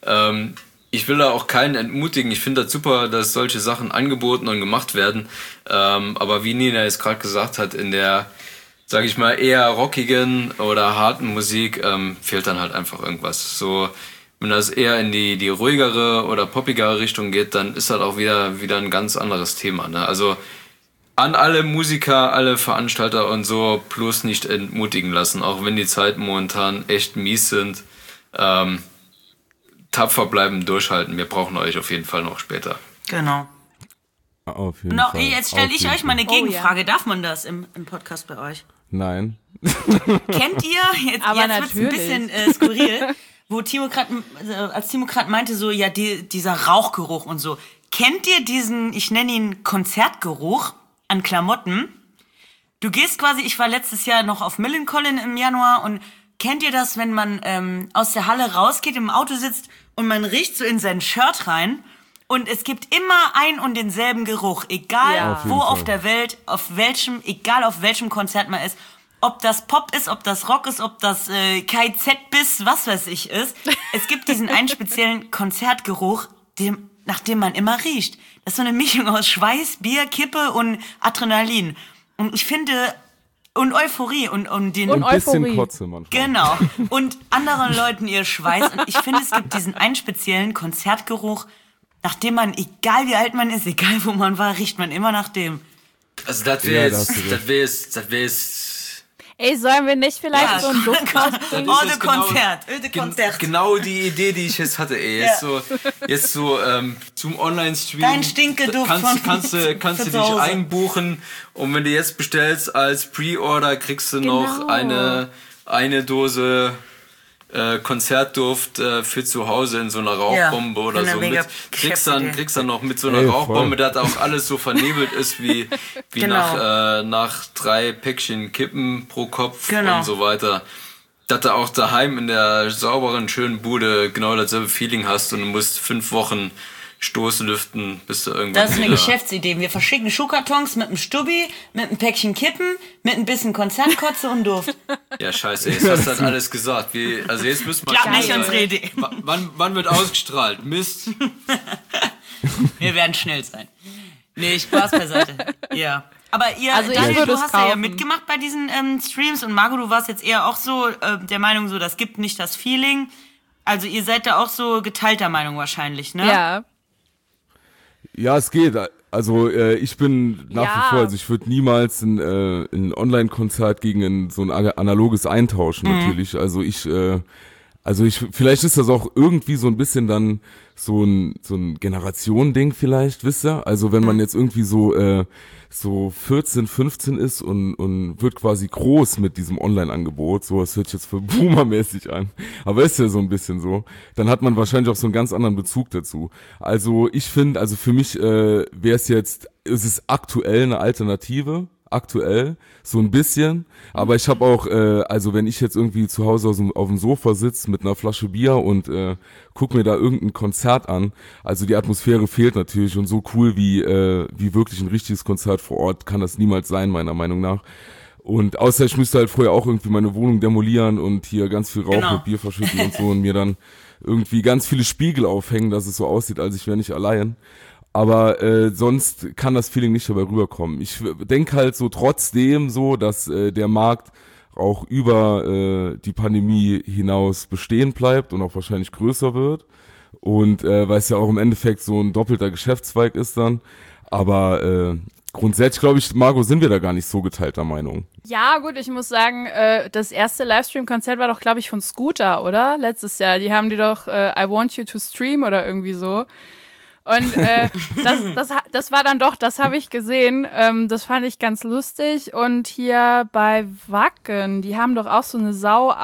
Ich will da auch keinen entmutigen. Ich finde das super, dass solche Sachen angeboten und gemacht werden. Aber wie Nina jetzt gerade gesagt hat, in der, sag ich mal, eher rockigen oder harten Musik fehlt dann halt einfach irgendwas. So, wenn das eher in die ruhigere oder poppigere Richtung geht, dann ist das auch wieder ein ganz anderes Thema. Ne? Also an alle Musiker, alle Veranstalter und so bloß nicht entmutigen lassen, auch wenn die Zeiten momentan echt mies sind. Tapfer bleiben, durchhalten. Wir brauchen euch auf jeden Fall noch später. Genau. Auf jeden Fall. Jetzt stelle ich euch mal eine Gegenfrage. Darf man das im Podcast bei euch? Nein. Kennt ihr, jetzt wird's ein bisschen skurril, wo als Timo gerade meinte, so, ja, dieser Rauchgeruch und so. Kennt ihr diesen, ich nenne ihn Konzertgeruch an Klamotten? Du gehst quasi, ich war letztes Jahr noch auf Millencolin im Januar und kennt ihr das, wenn man aus der Halle rausgeht, im Auto sitzt und man riecht so in sein Shirt rein und es gibt immer ein und denselben Geruch, egal wo auf der Welt, egal auf welchem Konzert man ist, ob das Pop ist, ob das Rock ist, ob das KZ-Biss, was weiß ich ist. Es gibt diesen einen speziellen Konzertgeruch, nach dem man immer riecht. Das ist so eine Mischung aus Schweiß, Bier, Kippe und Adrenalin. Und ich finde, und Euphorie und ein bisschen Kotze manchmal. Genau. Und anderen Leuten ihr Schweiß. Und ich finde, es gibt diesen einen speziellen Konzertgeruch, nach dem man, egal wie alt man ist, egal wo man war, riecht man immer nach dem. Also das wäre jetzt. Ey, sollen wir nicht vielleicht so ein Konzert. Genau die Idee, die ich jetzt hatte, ey. Jetzt so zum Online-Stream. Dein Stinkeduft kannst du dich einbuchen und wenn du jetzt bestellst als Pre-Order, kriegst du noch eine Dose Konzertduft für zu Hause in so einer Rauchbombe oder so. Kriegst dann noch mit so einer Rauchbombe, dass auch alles so vernebelt ist wie nach 3 Päckchen Kippen pro Kopf und so weiter. Dass du auch daheim in der sauberen, schönen Bude genau dasselbe Feeling hast und du musst 5 Wochen Stoßlüften, bis du irgendwann. Das ist eine Geschäftsidee. Wir verschicken Schuhkartons mit einem Stubbi, mit einem Päckchen Kippen, mit ein bisschen Konzertkotze und Duft. Ja, scheiße, jetzt hast du das alles gesagt. Also jetzt müssen wir... Klappt nicht unsere Idee. Wann wird ausgestrahlt? Mist. Wir werden schnell sein. Nee, Spaß beiseite. Ja. Aber ihr, also Daniel, du hast ja mitgemacht bei diesen Streams und Marco, du warst jetzt eher auch so der Meinung, so das gibt nicht das Feeling. Also ihr seid da auch so geteilter Meinung wahrscheinlich, ne? Ja. Ja, es geht. Also ich bin nach wie vor, also ich würde niemals ein Online-Konzert gegen so ein analoges eintauschen natürlich. Also ich Also vielleicht ist das auch irgendwie so ein bisschen dann so ein Generationending vielleicht, wisst ihr? Also wenn man jetzt irgendwie so 14, 15 ist und wird quasi groß mit diesem Online-Angebot, so, das hört sich jetzt für Boomer-mäßig an, aber ist ja so ein bisschen so, dann hat man wahrscheinlich auch so einen ganz anderen Bezug dazu. Also ich finde, also für mich wäre es jetzt, es ist aktuell eine Alternative, aktuell, so ein bisschen, aber ich habe auch, also wenn ich jetzt irgendwie zu Hause auf dem Sofa sitze mit einer Flasche Bier und guck mir da irgendein Konzert an, also die Atmosphäre fehlt natürlich und so cool wie wirklich ein richtiges Konzert vor Ort kann das niemals sein, meiner Meinung nach. Und außer ich müsste halt vorher auch irgendwie meine Wohnung demolieren und hier ganz viel Rauch mit Bier verschütten und so und mir dann irgendwie ganz viele Spiegel aufhängen, dass es so aussieht, als ich wäre nicht allein. Aber sonst kann das Feeling nicht dabei rüberkommen. Ich denke halt so trotzdem so, dass der Markt auch über die Pandemie hinaus bestehen bleibt und auch wahrscheinlich größer wird. Und weil es ja auch im Endeffekt so ein doppelter Geschäftszweig ist dann. Aber grundsätzlich, glaube ich, Margot, sind wir da gar nicht so geteilter Meinung. Ja, gut, ich muss sagen, das erste Livestream-Konzert war doch, glaube ich, von Scooter, oder? Letztes Jahr. Die haben die doch I Want You to Stream oder irgendwie so. Und das war dann doch, das habe ich gesehen, das fand ich ganz lustig. Und hier bei Wacken, die haben doch auch so eine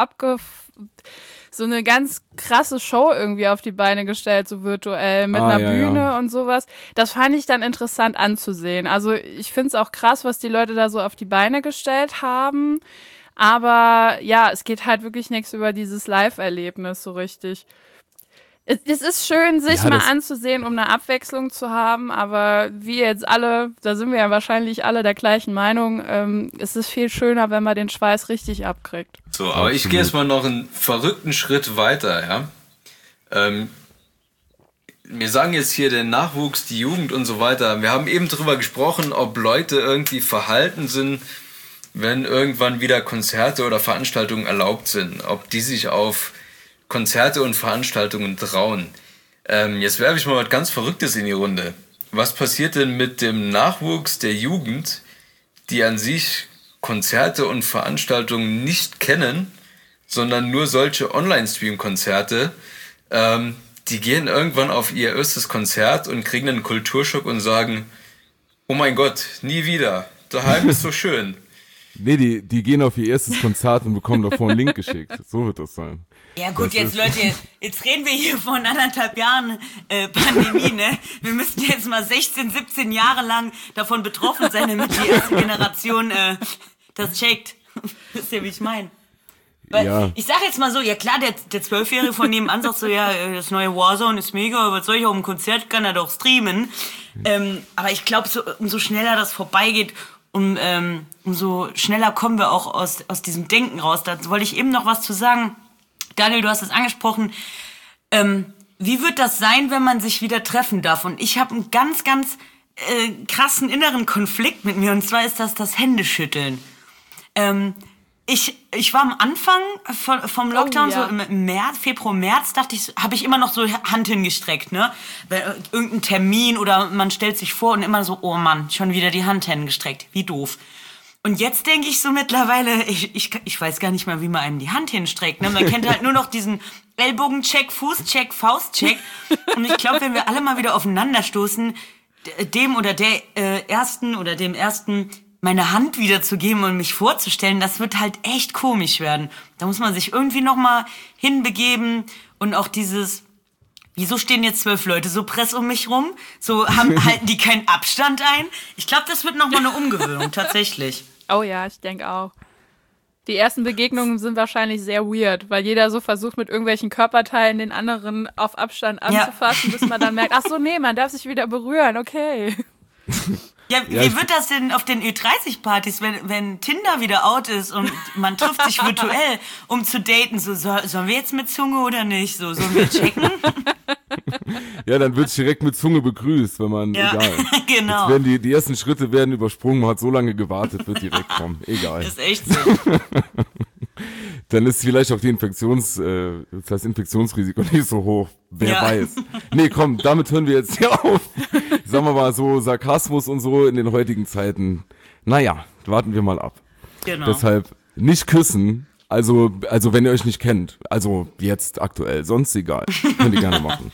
so eine ganz krasse Show irgendwie auf die Beine gestellt, so virtuell, mit einer Bühne und sowas. Das fand ich dann interessant anzusehen. Also ich finde es auch krass, was die Leute da so auf die Beine gestellt haben. Aber ja, es geht halt wirklich nichts über dieses Live-Erlebnis so richtig. Es ist schön, sich mal anzusehen, um eine Abwechslung zu haben, aber wir jetzt alle, da sind wir ja wahrscheinlich alle der gleichen Meinung, es ist viel schöner, wenn man den Schweiß richtig abkriegt. So, aber ich gehe jetzt mal noch einen verrückten Schritt weiter, ja. Wir sagen jetzt hier den Nachwuchs, die Jugend und so weiter. Wir haben eben drüber gesprochen, ob Leute irgendwie verhalten sind, wenn irgendwann wieder Konzerte oder Veranstaltungen erlaubt sind, ob die sich auf Konzerte und Veranstaltungen trauen. Jetzt werfe ich mal was ganz Verrücktes in die Runde. Was passiert denn mit dem Nachwuchs der Jugend, die an sich Konzerte und Veranstaltungen nicht kennen, sondern nur solche Online-Stream-Konzerte? Die gehen irgendwann auf ihr erstes Konzert und kriegen einen Kulturschock und sagen, oh mein Gott, nie wieder, daheim ist so schön. Nee, die gehen auf ihr erstes Konzert und bekommen davor einen Link geschickt. So wird das sein. Ja gut, jetzt Leute, jetzt reden wir hier von 1,5 Jahren Pandemie, ne? Wir müssten jetzt mal 16, 17 Jahre lang davon betroffen sein, damit die erste Generation das checkt. Wisst ihr, wie ich meine? Weil ich sag jetzt mal so, ja klar, der 12-Jährige von nebenan sagt so, ja, das neue Warzone ist mega, was soll ich auf dem Konzert, kann er doch streamen. Aber ich glaube, umso schneller das vorbeigeht, umso schneller kommen wir auch aus diesem Denken raus. Da wollte ich eben noch was zu sagen. Daniel, du hast es angesprochen. Wie wird das sein, wenn man sich wieder treffen darf? Und ich habe einen ganz, ganz krassen inneren Konflikt mit mir. Und zwar ist das Händeschütteln. Ich war am Anfang vom Lockdown, so im Februar, März, habe ich immer noch so Hand hingestreckt, ne? Irgendein Termin oder man stellt sich vor und immer so, oh Mann, schon wieder die Hand hingestreckt. Wie doof. Und jetzt denke ich so mittlerweile, ich weiß gar nicht mal, wie man einem die Hand hinstreckt, ne? Man kennt halt nur noch diesen Ellbogencheck, Fußcheck, Faustcheck. Und ich glaube, wenn wir alle mal wieder aufeinander stoßen, dem oder der Ersten oder dem Ersten meine Hand wiederzugeben und mich vorzustellen, das wird halt echt komisch werden. Da muss man sich irgendwie nochmal hinbegeben und auch dieses, wieso stehen jetzt 12 Leute so press um mich rum? So halten die keinen Abstand ein? Ich glaube, das wird nochmal eine Umgewöhnung, tatsächlich. Oh ja, ich denke auch. Die ersten Begegnungen sind wahrscheinlich sehr weird, weil jeder so versucht, mit irgendwelchen Körperteilen den anderen auf Abstand anzufassen, bis man dann merkt, ach so, nee, man darf sich wieder berühren, okay. Ja, wie wird das denn auf den Ü30-Partys, wenn Tinder wieder out ist und man trifft sich virtuell, um zu daten? So, sollen wir jetzt mit Zunge oder nicht? So, sollen wir checken? Ja, dann wird's direkt mit Zunge begrüßt, wenn man, egal. Genau. Jetzt werden die ersten Schritte werden übersprungen, man hat so lange gewartet, wird direkt kommen. Egal. Ist echt so. Dann ist vielleicht auch das Infektionsrisiko nicht so hoch. Wer weiß. Nee, komm, damit hören wir jetzt hier auf. Sagen wir mal so, Sarkasmus und so in den heutigen Zeiten. Naja, warten wir mal ab. Genau. Deshalb nicht küssen, Also wenn ihr euch nicht kennt, also jetzt aktuell, sonst egal, könnt ihr gerne machen.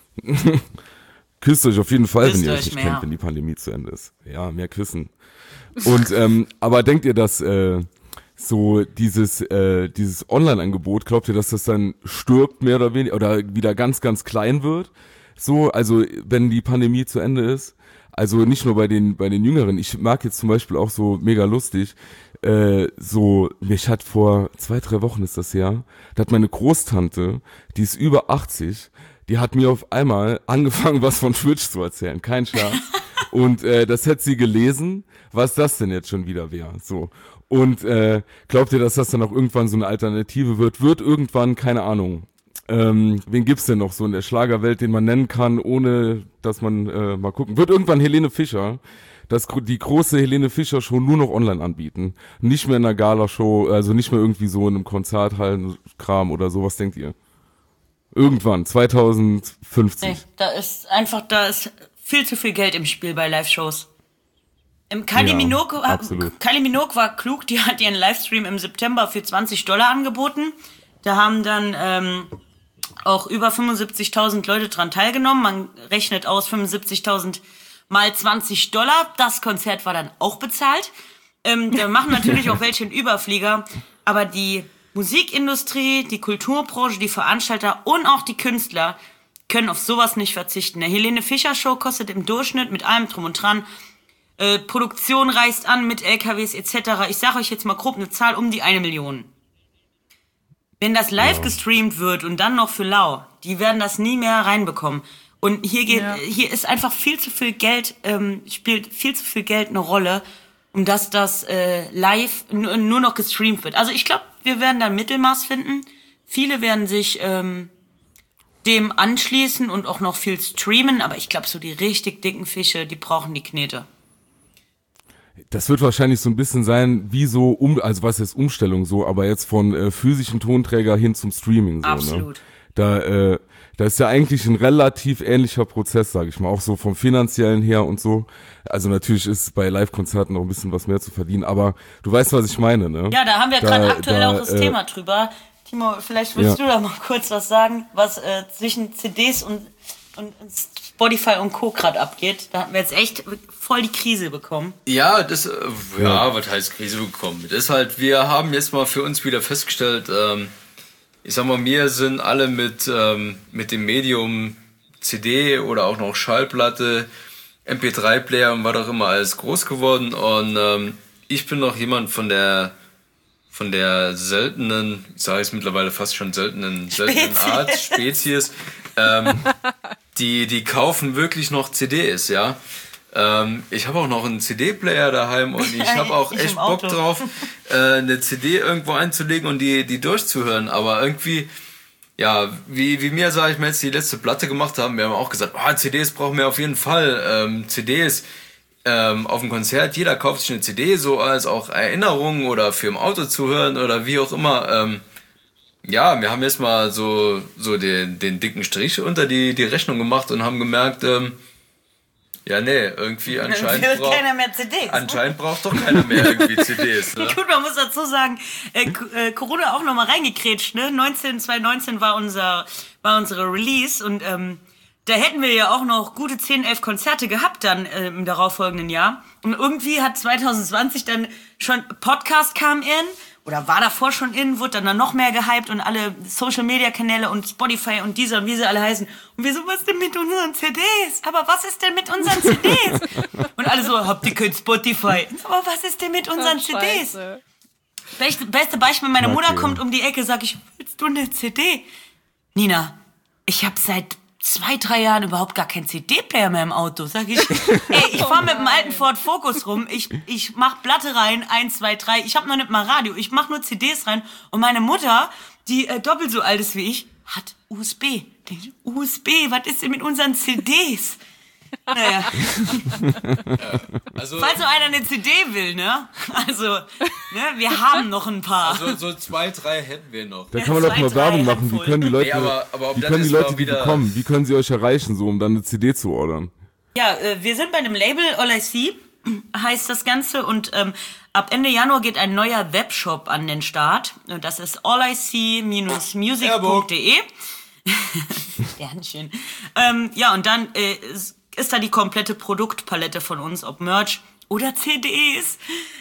Küsst euch auf jeden Fall, wenn ihr euch nicht kennt, wenn die Pandemie zu Ende ist. Ja, mehr küssen. Und aber denkt ihr, dass so dieses Online-Angebot, glaubt ihr, dass das dann stirbt mehr oder weniger oder wieder ganz, ganz klein wird? So, also wenn die Pandemie zu Ende ist, also nicht nur bei den Jüngeren, ich mag jetzt zum Beispiel auch so mega lustig, mich hat vor 2-3 Wochen ist das ja, da hat meine Großtante, die ist über 80, die hat mir auf einmal angefangen, was von Twitch zu erzählen, kein Scherz. Und das hätte sie gelesen, was das denn jetzt schon wieder wäre, so. Und glaubt ihr, dass das dann auch irgendwann so eine Alternative wird? Wird irgendwann, keine Ahnung, wen gibt's denn noch so in der Schlagerwelt, den man nennen kann, ohne dass man mal gucken. Wird irgendwann Helene Fischer, die große Helene Fischer Show nur noch online anbieten. Nicht mehr in einer Gala-Show, also nicht mehr irgendwie so in einem Konzerthallen-Kram oder so. Was denkt ihr? Irgendwann, 2050. Nee, da ist viel zu viel Geld im Spiel bei Live-Shows. Kylie Minogue war klug, die hat ihren Livestream im September für $20 angeboten. Da haben dann auch über 75.000 Leute dran teilgenommen. Man rechnet aus 75.000 mal $20. Das Konzert war dann auch bezahlt. Da machen natürlich auch welche einen Überflieger. Aber die Musikindustrie, die Kulturbranche, die Veranstalter und auch die Künstler können auf sowas nicht verzichten. Der Helene Fischer Show kostet im Durchschnitt mit allem drum und dran. Produktion reist an mit LKWs etc. Ich sage euch jetzt mal grob eine Zahl, um die 1 Million. Wenn das live gestreamt wird und dann noch für lau, die werden das nie mehr reinbekommen. Und hier ist einfach viel zu viel Geld, spielt viel zu viel Geld eine Rolle, um dass das live nur noch gestreamt wird. Also ich glaube, wir werden da ein Mittelmaß finden. Viele werden sich dem anschließen und auch noch viel streamen, aber ich glaube, so die richtig dicken Fische, die brauchen die Knete. Das wird wahrscheinlich so ein bisschen sein, wie so, also was ist Umstellung so, aber jetzt von physischen Tonträger hin zum Streaming. So, absolut. Ne? Da ist ja eigentlich ein relativ ähnlicher Prozess, sage ich mal, auch so vom Finanziellen her und so. Also natürlich ist bei Live-Konzerten noch ein bisschen was mehr zu verdienen, aber du weißt, was ich meine, ne? Ja, da haben wir gerade aktuell auch das Thema drüber. Timo, vielleicht willst du da mal kurz was sagen, was zwischen CDs und Spotify und Co. gerade abgeht. Da hatten wir jetzt echt voll die Krise bekommen. Ja, was heißt Krise bekommen? Das ist halt, wir haben jetzt mal für uns wieder festgestellt, ich sag mal, wir sind alle mit dem Medium CD oder auch noch Schallplatte, MP3-Player und was auch immer alles groß geworden. Und ich bin noch jemand von der seltenen, ich sage es mittlerweile fast schon seltenen Art, Spezies, die kaufen wirklich noch CDs, ja. Ich habe auch noch einen CD-Player daheim und ich habe auch echt Bock drauf, eine CD irgendwo einzulegen und die durchzuhören. Aber irgendwie, ja, wie wir, sag ich mal, jetzt die letzte Platte gemacht haben, wir haben auch gesagt, CDs brauchen wir auf jeden Fall. CDs auf dem Konzert, jeder kauft sich eine CD, so als auch Erinnerung oder für im Auto zu hören oder wie auch immer. Ja, wir haben jetzt mal so den dicken Strich unter die Rechnung gemacht und haben gemerkt, irgendwie anscheinend braucht keiner mehr CDs. Anscheinend braucht doch keiner mehr irgendwie CDs. Ne? Gut, man muss dazu sagen, Corona auch nochmal reingekrätscht, ne? 2019 war unsere Release und da hätten wir ja auch noch gute 10, 11 Konzerte gehabt dann im darauffolgenden Jahr. Und irgendwie hat 2020 dann schon Podcast kam in, oder war davor schon in, wurde dann noch mehr gehypt und alle Social-Media-Kanäle und Spotify und Deezer und wie sie alle heißen. Und wir so, was denn mit unseren CDs? Aber was ist denn mit unseren CDs? Und alle so, habt ihr kein Spotify? Aber was ist denn mit unseren CDs? Beste Beispiel, meine Mutter kommt um die Ecke, sag ich, willst du eine CD? Nina, ich habe seit 2-3 Jahren überhaupt gar kein CD-Player mehr im Auto. Sag ich, ich fahre mit dem alten Ford Focus rum, ich mach Platte rein, 1, 2, 3, ich habe noch nicht mal Radio, ich mach nur CDs rein und meine Mutter, die doppelt so alt ist wie ich, hat USB. USB, was ist denn mit unseren CDs? Naja. Also, falls so einer eine CD will, ne? Also, ne, wir haben noch ein paar. Also so 2, 3 hätten wir noch. Da kann man doch mal Werbung machen. Wie können die Leute, die bekommen? Wie können sie euch erreichen, so um dann eine CD zu ordern? Ja, wir sind bei einem Label, All I See. heißt das Ganze und ab Ende Januar geht ein neuer Webshop an den Start und das ist allic-music.de. Sternchen. Ja, und dann ist da die komplette Produktpalette von uns, ob Merch oder CDs.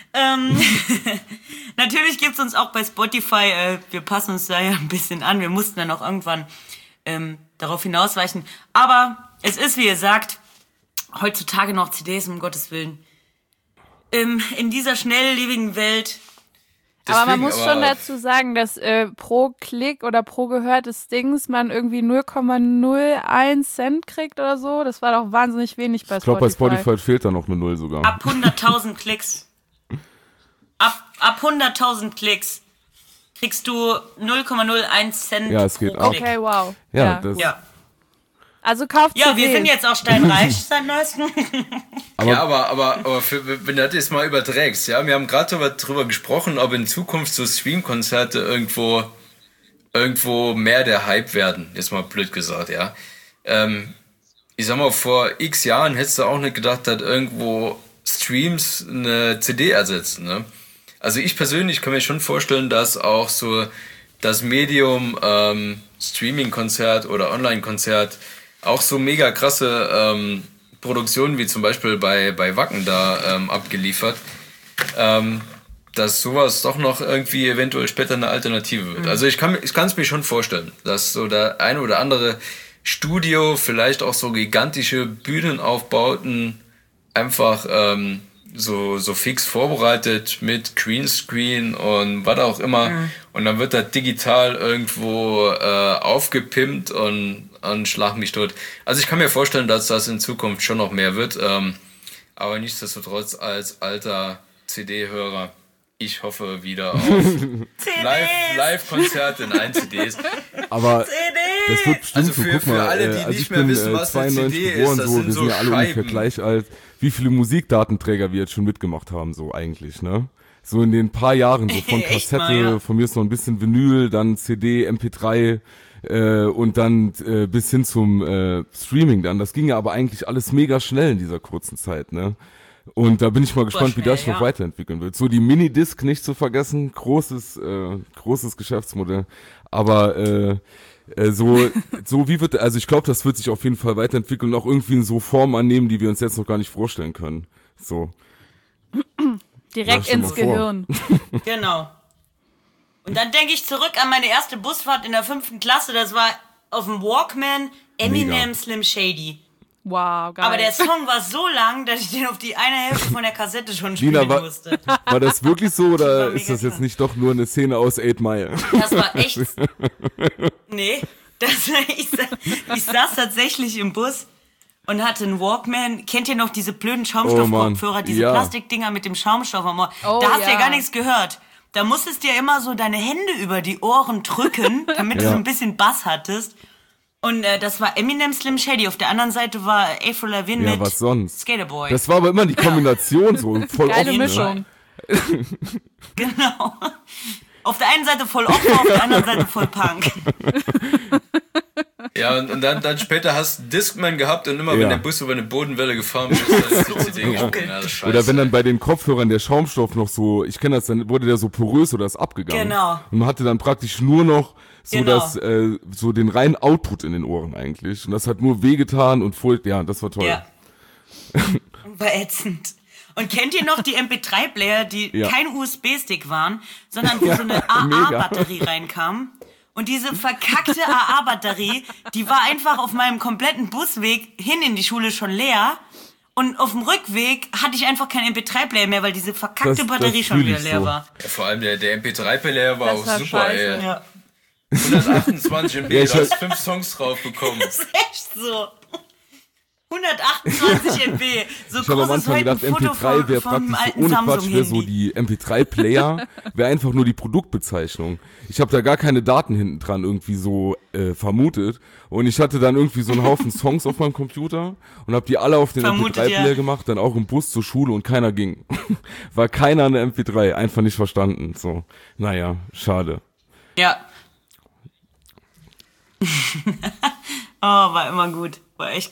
Natürlich gibt's uns auch bei Spotify, wir passen uns da ja ein bisschen an, wir mussten dann auch irgendwann darauf hinausweichen. Aber es ist, wie ihr sagt, heutzutage noch CDs, um Gottes Willen. In dieser schnelllebigen Welt. Deswegen, aber man muss schon dazu sagen, dass pro Klick oder pro gehörtes Dings man irgendwie 0,01 Cent kriegt oder so. Das war doch wahnsinnig wenig bei Spotify. Ich glaube, bei Spotify fehlt da noch eine Null sogar. Ab 100.000 Klicks. Ab 100.000 Klicks kriegst du 0,01 Cent ja, es geht pro Klick. Okay, wow. Ja. Also kauft ja, wir sind jetzt auch steinreich seit neuestem. aber wenn du das jetzt mal überträgst, ja, wir haben gerade drüber gesprochen, ob in Zukunft so Stream-Konzerte irgendwo mehr der Hype werden, jetzt mal blöd gesagt, ja. Ich sag mal, vor x Jahren hättest du auch nicht gedacht, dass irgendwo Streams eine CD ersetzen, ne? Also ich persönlich kann mir schon vorstellen, dass auch so das Medium Streaming-Konzert oder Online-Konzert auch so mega krasse Produktionen wie zum Beispiel bei Wacken da abgeliefert, dass sowas doch noch irgendwie eventuell später eine Alternative wird. Also ich kann es mir schon vorstellen, dass so der eine oder andere Studio, vielleicht auch so gigantische Bühnenaufbauten einfach so fix vorbereitet mit Greenscreen und was auch immer. Und dann wird das digital irgendwo aufgepimpt und schlag mich tot. Also ich kann mir vorstellen, dass das in Zukunft schon noch mehr wird. Aber nichtsdestotrotz als alter CD-Hörer, ich hoffe wieder auf Live-Konzerte in 1 CDs. Aber das wird bestimmt also so, guck mal, alle, die nicht mehr wissen, was eine CD ist, das sind wir so sind ja alle Scheiben. ungefähr gleich alt. Wie viele Musikdatenträger wir jetzt schon mitgemacht haben, so eigentlich, ne? So in den paar Jahren, so von Kassette, mal, ja. von mir ist noch ein bisschen Vinyl, dann CD, MP3 und dann bis hin zum Streaming dann. Das ging ja aber eigentlich alles mega schnell in dieser kurzen Zeit, ne? Und da bin ich mal gespannt, wie das noch weiterentwickeln wird. So die Minidisc nicht zu vergessen, großes Geschäftsmodell. Aber so wie wird, also ich glaube, das wird sich auf jeden Fall weiterentwickeln und auch irgendwie in so Formen annehmen, die wir uns jetzt noch gar nicht vorstellen können. So. Direkt ins Gehirn. Genau. Und dann denke ich zurück an meine erste Busfahrt in der 5. Klasse. Das war auf dem Walkman Eminem Slim Shady. Wow, geil. Aber der Song war so lang, dass ich den auf die eine Hälfte von der Kassette schon spielen musste. War das wirklich so oder ist das jetzt nicht doch nur eine Szene aus 8 Mile? Das war echt... Nee, ich saß tatsächlich im Bus und hatte einen Walkman. Kennt ihr noch diese blöden Schaumstoffkopfhörer, diese Plastikdinger mit dem Schaumstoff am Ohr? Da hast du ja gar nichts gehört. Da musstest du ja immer so deine Hände über die Ohren drücken, damit du so ein bisschen Bass hattest. Und das war Eminem Slim Shady. Auf der anderen Seite war Avril Lavigne mit was sonst? Skaterboy. Das war aber immer die Kombination so voll geile offen. Mischung. Genau. Auf der einen Seite voll Opfer, auf der anderen Seite voll Punk. Ja, und dann später hast du Discman gehabt und immer wenn der Bus über eine Bodenwelle gefahren ist, hast du die CD gespielt. Oder wenn dann bei den Kopfhörern der Schaumstoff noch so, ich kenne das, dann wurde der so porös oder ist abgegangen. Genau. Und man hatte dann praktisch nur noch so so den reinen Output in den Ohren eigentlich. Und das hat nur wehgetan und das war toll. Ja. War ätzend. Und kennt ihr noch die MP3-Player, die kein USB-Stick waren, sondern wo so eine AA-Batterie reinkam? Und diese verkackte AA-Batterie, die war einfach auf meinem kompletten Busweg hin in die Schule schon leer. Und auf dem Rückweg hatte ich einfach keinen MP3-Player mehr, weil diese verkackte Batterie schon wieder leer war. Ja, vor allem der MP3-Player war auch super, scheiße. ey. Ja. 128 MB, du hast 5 Songs drauf bekommen. Das ist echt so. 128 MB. So ich habe am Anfang gedacht, MP3 wäre praktisch ohne Quatsch, wäre so die MP3-Player, wäre einfach nur die Produktbezeichnung. Ich habe da gar keine Daten hinten dran irgendwie so vermutet. Und ich hatte dann irgendwie so einen Haufen Songs auf meinem Computer und habe die alle auf den MP3-Player gemacht, dann auch im Bus zur Schule und keiner ging. War keiner eine MP3, einfach nicht verstanden. So, naja, schade. Ja. Oh, war immer gut. War echt gut.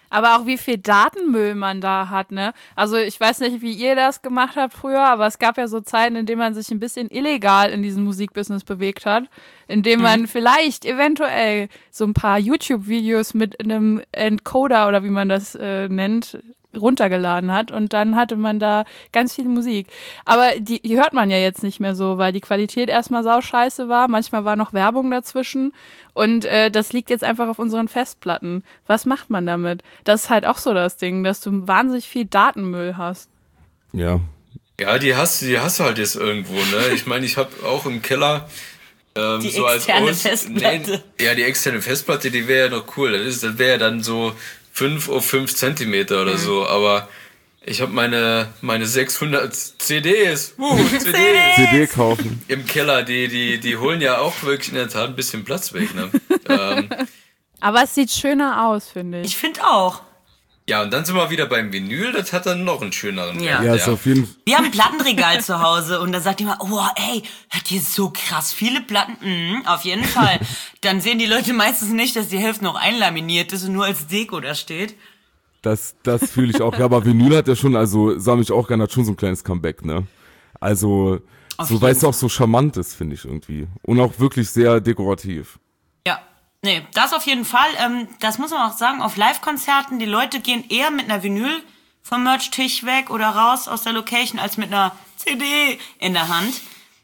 Aber auch wie viel Datenmüll man da hat, ne? Also ich weiß nicht, wie ihr das gemacht habt früher, aber es gab ja so Zeiten, in denen man sich ein bisschen illegal in diesem Musikbusiness bewegt hat, in dem man vielleicht eventuell so ein paar YouTube-Videos mit einem Encoder oder wie man das nennt, runtergeladen hat und dann hatte man da ganz viel Musik. Aber die hört man ja jetzt nicht mehr so, weil die Qualität erstmal sauscheiße war. Manchmal war noch Werbung dazwischen und das liegt jetzt einfach auf unseren Festplatten. Was macht man damit? Das ist halt auch so das Ding, dass du wahnsinnig viel Datenmüll hast. Ja. Ja, die hast du halt jetzt irgendwo, ne? Ich meine, ich habe auch im Keller die so externe Festplatte. Ja, die externe Festplatte, die wäre ja noch cool. Das wäre ja dann so 5 auf 5 Zentimeter oder so, aber ich habe meine 600 CDs, CD kaufen. Im Keller, die holen ja auch wirklich in der Tat ein bisschen Platz weg, ne? Aber es sieht schöner aus, finde ich. Ich finde auch. Ja, und dann sind wir wieder beim Vinyl, das hat dann noch einen schöneren Wert. Ja, ist auf jeden Fall. Wir haben ein Plattenregal zu Hause und da sagt jemand, oh, ey, hört ihr so krass viele Platten? Auf jeden Fall. Dann sehen die Leute meistens nicht, dass die Hälfte noch einlaminiert ist und nur als Deko da steht. Das fühle ich auch. Ja, aber Vinyl hat ja schon, also sag ich auch gerne, hat schon so ein kleines Comeback, ne? Also, so weil es auch so charmant ist, finde ich irgendwie. Und auch wirklich sehr dekorativ. Ja. Nee, das auf jeden Fall. Das muss man auch sagen, auf Live-Konzerten, die Leute gehen eher mit einer Vinyl vom Merch-Tisch weg oder raus aus der Location, als mit einer CD in der Hand.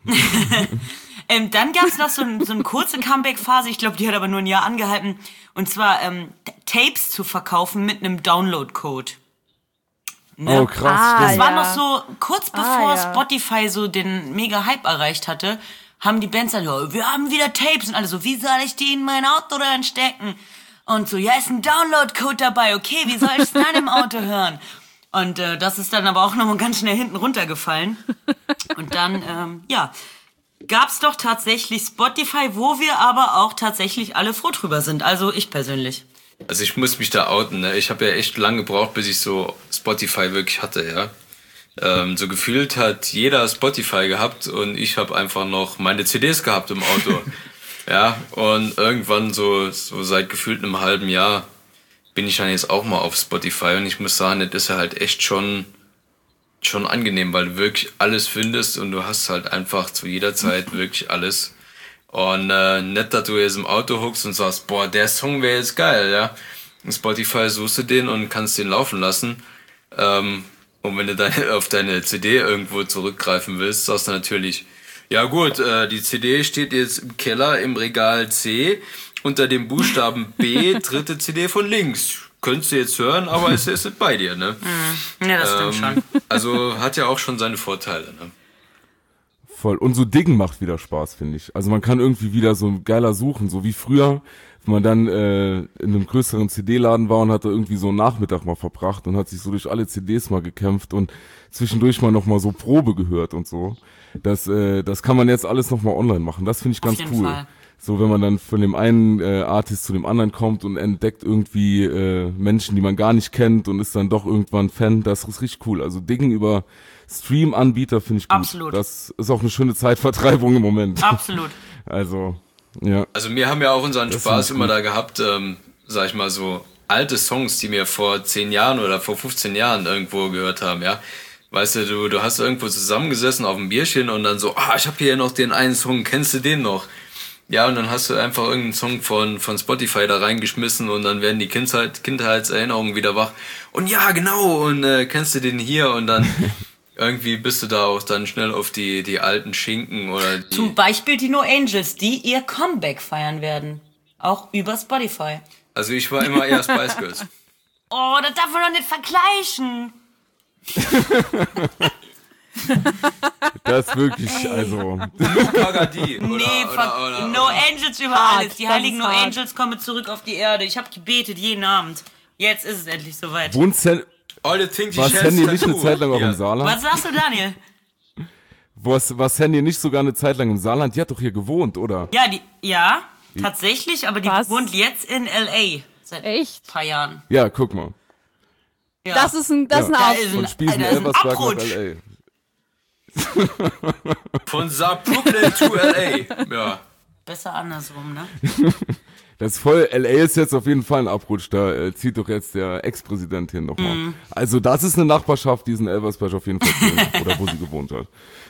Dann gab es noch so eine kurze Comeback-Phase, ich glaube, die hat aber nur ein Jahr angehalten, und zwar Tapes zu verkaufen mit einem Download-Code. Ne? Oh, krass. Das war noch so kurz bevor Spotify so den Mega-Hype erreicht hatte, haben die Bands dann, wir haben wieder Tapes und alle so, wie soll ich die in mein Auto reinstecken? Und so, ja, ist ein Download-Code dabei, okay, wie soll ich es dann im Auto hören? Und das ist dann aber auch nochmal ganz schnell hinten runtergefallen. Und dann, gab's doch tatsächlich Spotify, wo wir aber auch tatsächlich alle froh drüber sind. Also ich persönlich. Also ich muss mich da outen, ne? Ich habe ja echt lange gebraucht, bis ich so Spotify wirklich hatte, ja. So gefühlt hat jeder Spotify gehabt und ich habe einfach noch meine CDs gehabt im Auto. Ja, und irgendwann so seit gefühlt einem halben Jahr bin ich dann jetzt auch mal auf Spotify und ich muss sagen, das ist ja halt echt schon angenehm, weil du wirklich alles findest und du hast halt einfach zu jeder Zeit wirklich alles. Und nicht, dass du jetzt im Auto hockst und sagst, boah, der Song wäre jetzt geil, ja. In Spotify suchst du den und kannst den laufen lassen. Und wenn du auf deine CD irgendwo zurückgreifen willst, sagst du natürlich, ja gut, die CD steht jetzt im Keller im Regal C unter dem Buchstaben B, dritte CD von links. Könntest du jetzt hören, aber es ist nicht bei dir, ne? Ja, das stimmt schon. Also hat ja auch schon seine Vorteile, ne? Voll. Und so Diggen macht wieder Spaß, finde ich. Also man kann irgendwie wieder so geiler suchen, so wie früher, wenn man dann in einem größeren CD-Laden war und hat da irgendwie so einen Nachmittag mal verbracht und hat sich so durch alle CDs mal gekämpft und zwischendurch mal noch mal so Probe gehört und so. Das kann man jetzt alles noch mal online machen. Das finde ich ganz cool. Fall. So, wenn man dann von dem einen Artist zu dem anderen kommt und entdeckt irgendwie Menschen, die man gar nicht kennt und ist dann doch irgendwann Fan, das ist richtig cool. Also Diggen über Stream-Anbieter finde ich gut. Absolut. Das ist auch eine schöne Zeitvertreibung im Moment. Absolut. Also, ja. Also wir haben ja auch unseren Spaß immer da gehabt, sag ich mal so, alte Songs, die wir vor 10 Jahren oder vor 15 Jahren irgendwo gehört haben, ja. Weißt du, du hast irgendwo zusammengesessen auf einem Bierchen und dann so, ich habe hier noch den einen Song, kennst du den noch? Ja, und dann hast du einfach irgendeinen Song von Spotify da reingeschmissen und dann werden die Kindheitserinnerungen wieder wach. Und ja, genau, und kennst du den hier? Und dann irgendwie bist du da auch dann schnell auf die alten Schinken oder die... Zum Beispiel die No Angels, die ihr Comeback feiern werden. Auch über Spotify. Also ich war immer eher Spice Girls. Oh, das darf man doch nicht vergleichen. Das ist wirklich, also... Pagadi. No Angels über alles. Die heiligen No Angels kommen zurück auf die Erde. Ich habe gebetet jeden Abend. Jetzt ist es endlich soweit. War Sandy nicht eine Zeit lang auch im Saarland? Was sagst du, Daniel? War Sandy nicht sogar eine Zeit lang im Saarland? Die hat doch hier gewohnt, oder? Ja, tatsächlich, aber die wohnt jetzt in L.A. Seit ein paar Jahren. Ja, guck mal. Ja. Das ist ein Von Spießen-Elversberg nach L.A. Von Saarbrücken zu L.A. Ja. Besser andersrum, ne? Das ist voll, LA ist jetzt auf jeden Fall ein Abrutsch, da zieht doch jetzt der Ex-Präsident hin nochmal. Also das ist eine Nachbarschaft, die ist in Elversberg auf jeden Fall oder wo sie gewohnt hat.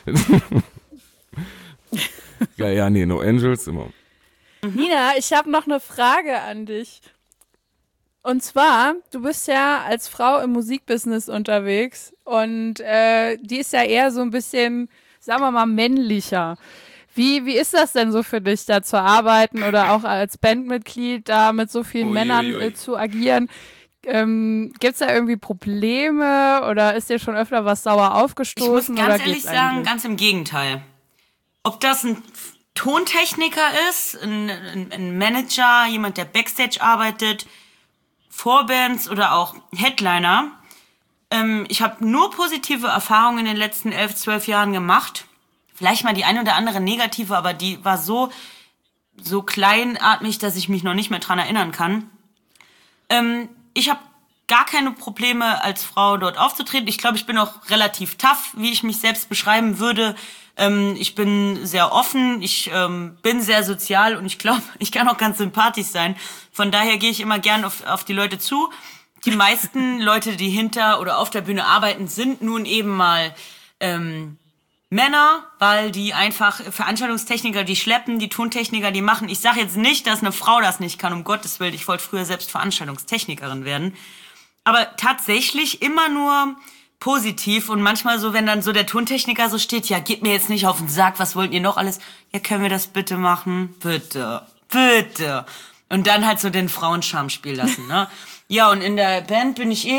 Ja, nee, No Angels immer. Nina, ich habe noch eine Frage an dich. Und zwar, du bist ja als Frau im Musikbusiness unterwegs und die ist ja eher so ein bisschen, sagen wir mal, männlicher. Wie ist das denn so für dich, da zu arbeiten oder auch als Bandmitglied da mit so vielen Männern zu agieren? Gibt's da irgendwie Probleme oder ist dir schon öfter was sauer aufgestoßen? Ich muss ganz ehrlich sagen, ganz im Gegenteil. Ob das ein Tontechniker ist, ein Manager, jemand, der Backstage arbeitet, Vorbands oder auch Headliner. Ich habe nur positive Erfahrungen in den letzten 11, 12 Jahren gemacht. Vielleicht mal die eine oder andere negative, aber die war so kleinatmig, dass ich mich noch nicht mehr dran erinnern kann. Ich habe gar keine Probleme, als Frau dort aufzutreten. Ich glaube, ich bin auch relativ tough, wie ich mich selbst beschreiben würde. Ich bin sehr offen, ich bin sehr sozial und ich glaube, ich kann auch ganz sympathisch sein. Von daher gehe ich immer gern auf die Leute zu. Die meisten Leute, die hinter oder auf der Bühne arbeiten, sind nun eben mal Männer, weil die einfach Veranstaltungstechniker, die schleppen, die Tontechniker, die machen. Ich sage jetzt nicht, dass eine Frau das nicht kann, um Gottes Willen. Ich wollte früher selbst Veranstaltungstechnikerin werden. Aber tatsächlich immer nur positiv und manchmal so, wenn dann so der Tontechniker so steht, ja, geht mir jetzt nicht auf den Sack, was wollt ihr noch alles? Ja, können wir das bitte machen? Bitte. Und dann halt so den Frauenscham spielen lassen, ne? Ja, und in der Band bin ich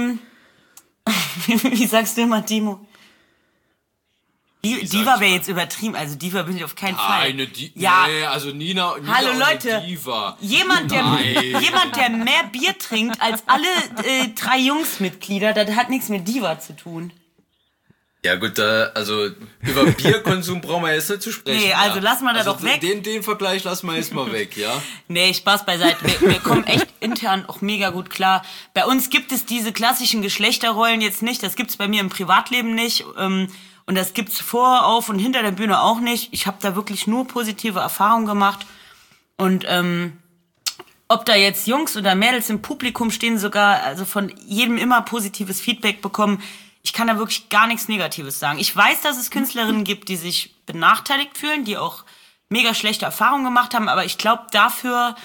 wie sagst du immer, Timo? Diva wäre jetzt übertrieben, also Diva bin ich auf keinen Fall. Eine Diva. Nee, also Nina hallo Leute, Diva. Jemand, der mehr Bier trinkt als alle 3 Jungsmitglieder, das hat nichts mit Diva zu tun. Ja gut, also über Bierkonsum brauchen wir jetzt nicht zu sprechen. Nee, also lassen wir da doch weg. Den Vergleich lassen wir jetzt mal weg, ja? Nee, Spaß beiseite. Wir kommen echt intern auch mega gut klar. Bei uns gibt es diese klassischen Geschlechterrollen jetzt nicht, das gibt's bei mir im Privatleben nicht. Und das gibt's vor, auf und hinter der Bühne auch nicht. Ich habe da wirklich nur positive Erfahrungen gemacht. Und ob da jetzt Jungs oder Mädels im Publikum stehen, sogar also von jedem immer positives Feedback bekommen. Ich kann da wirklich gar nichts Negatives sagen. Ich weiß, dass es Künstlerinnen gibt, die sich benachteiligt fühlen, die auch mega schlechte Erfahrungen gemacht haben. Aber ich glaube, dafür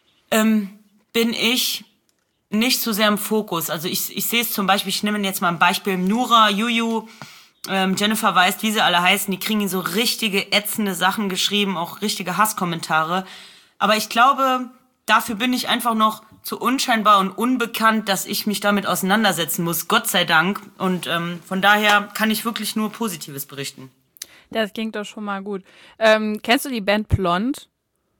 bin ich nicht so sehr im Fokus. Also ich sehe es zum Beispiel, ich nehme jetzt mal ein Beispiel, Nura, Juju, Jennifer Weist, wie sie alle heißen, die kriegen so richtige ätzende Sachen geschrieben, auch richtige Hasskommentare. Aber ich glaube, dafür bin ich einfach noch zu unscheinbar und unbekannt, dass ich mich damit auseinandersetzen muss, Gott sei Dank. Und von daher kann ich wirklich nur Positives berichten. Das klingt doch schon mal gut. Kennst du die Band Blond?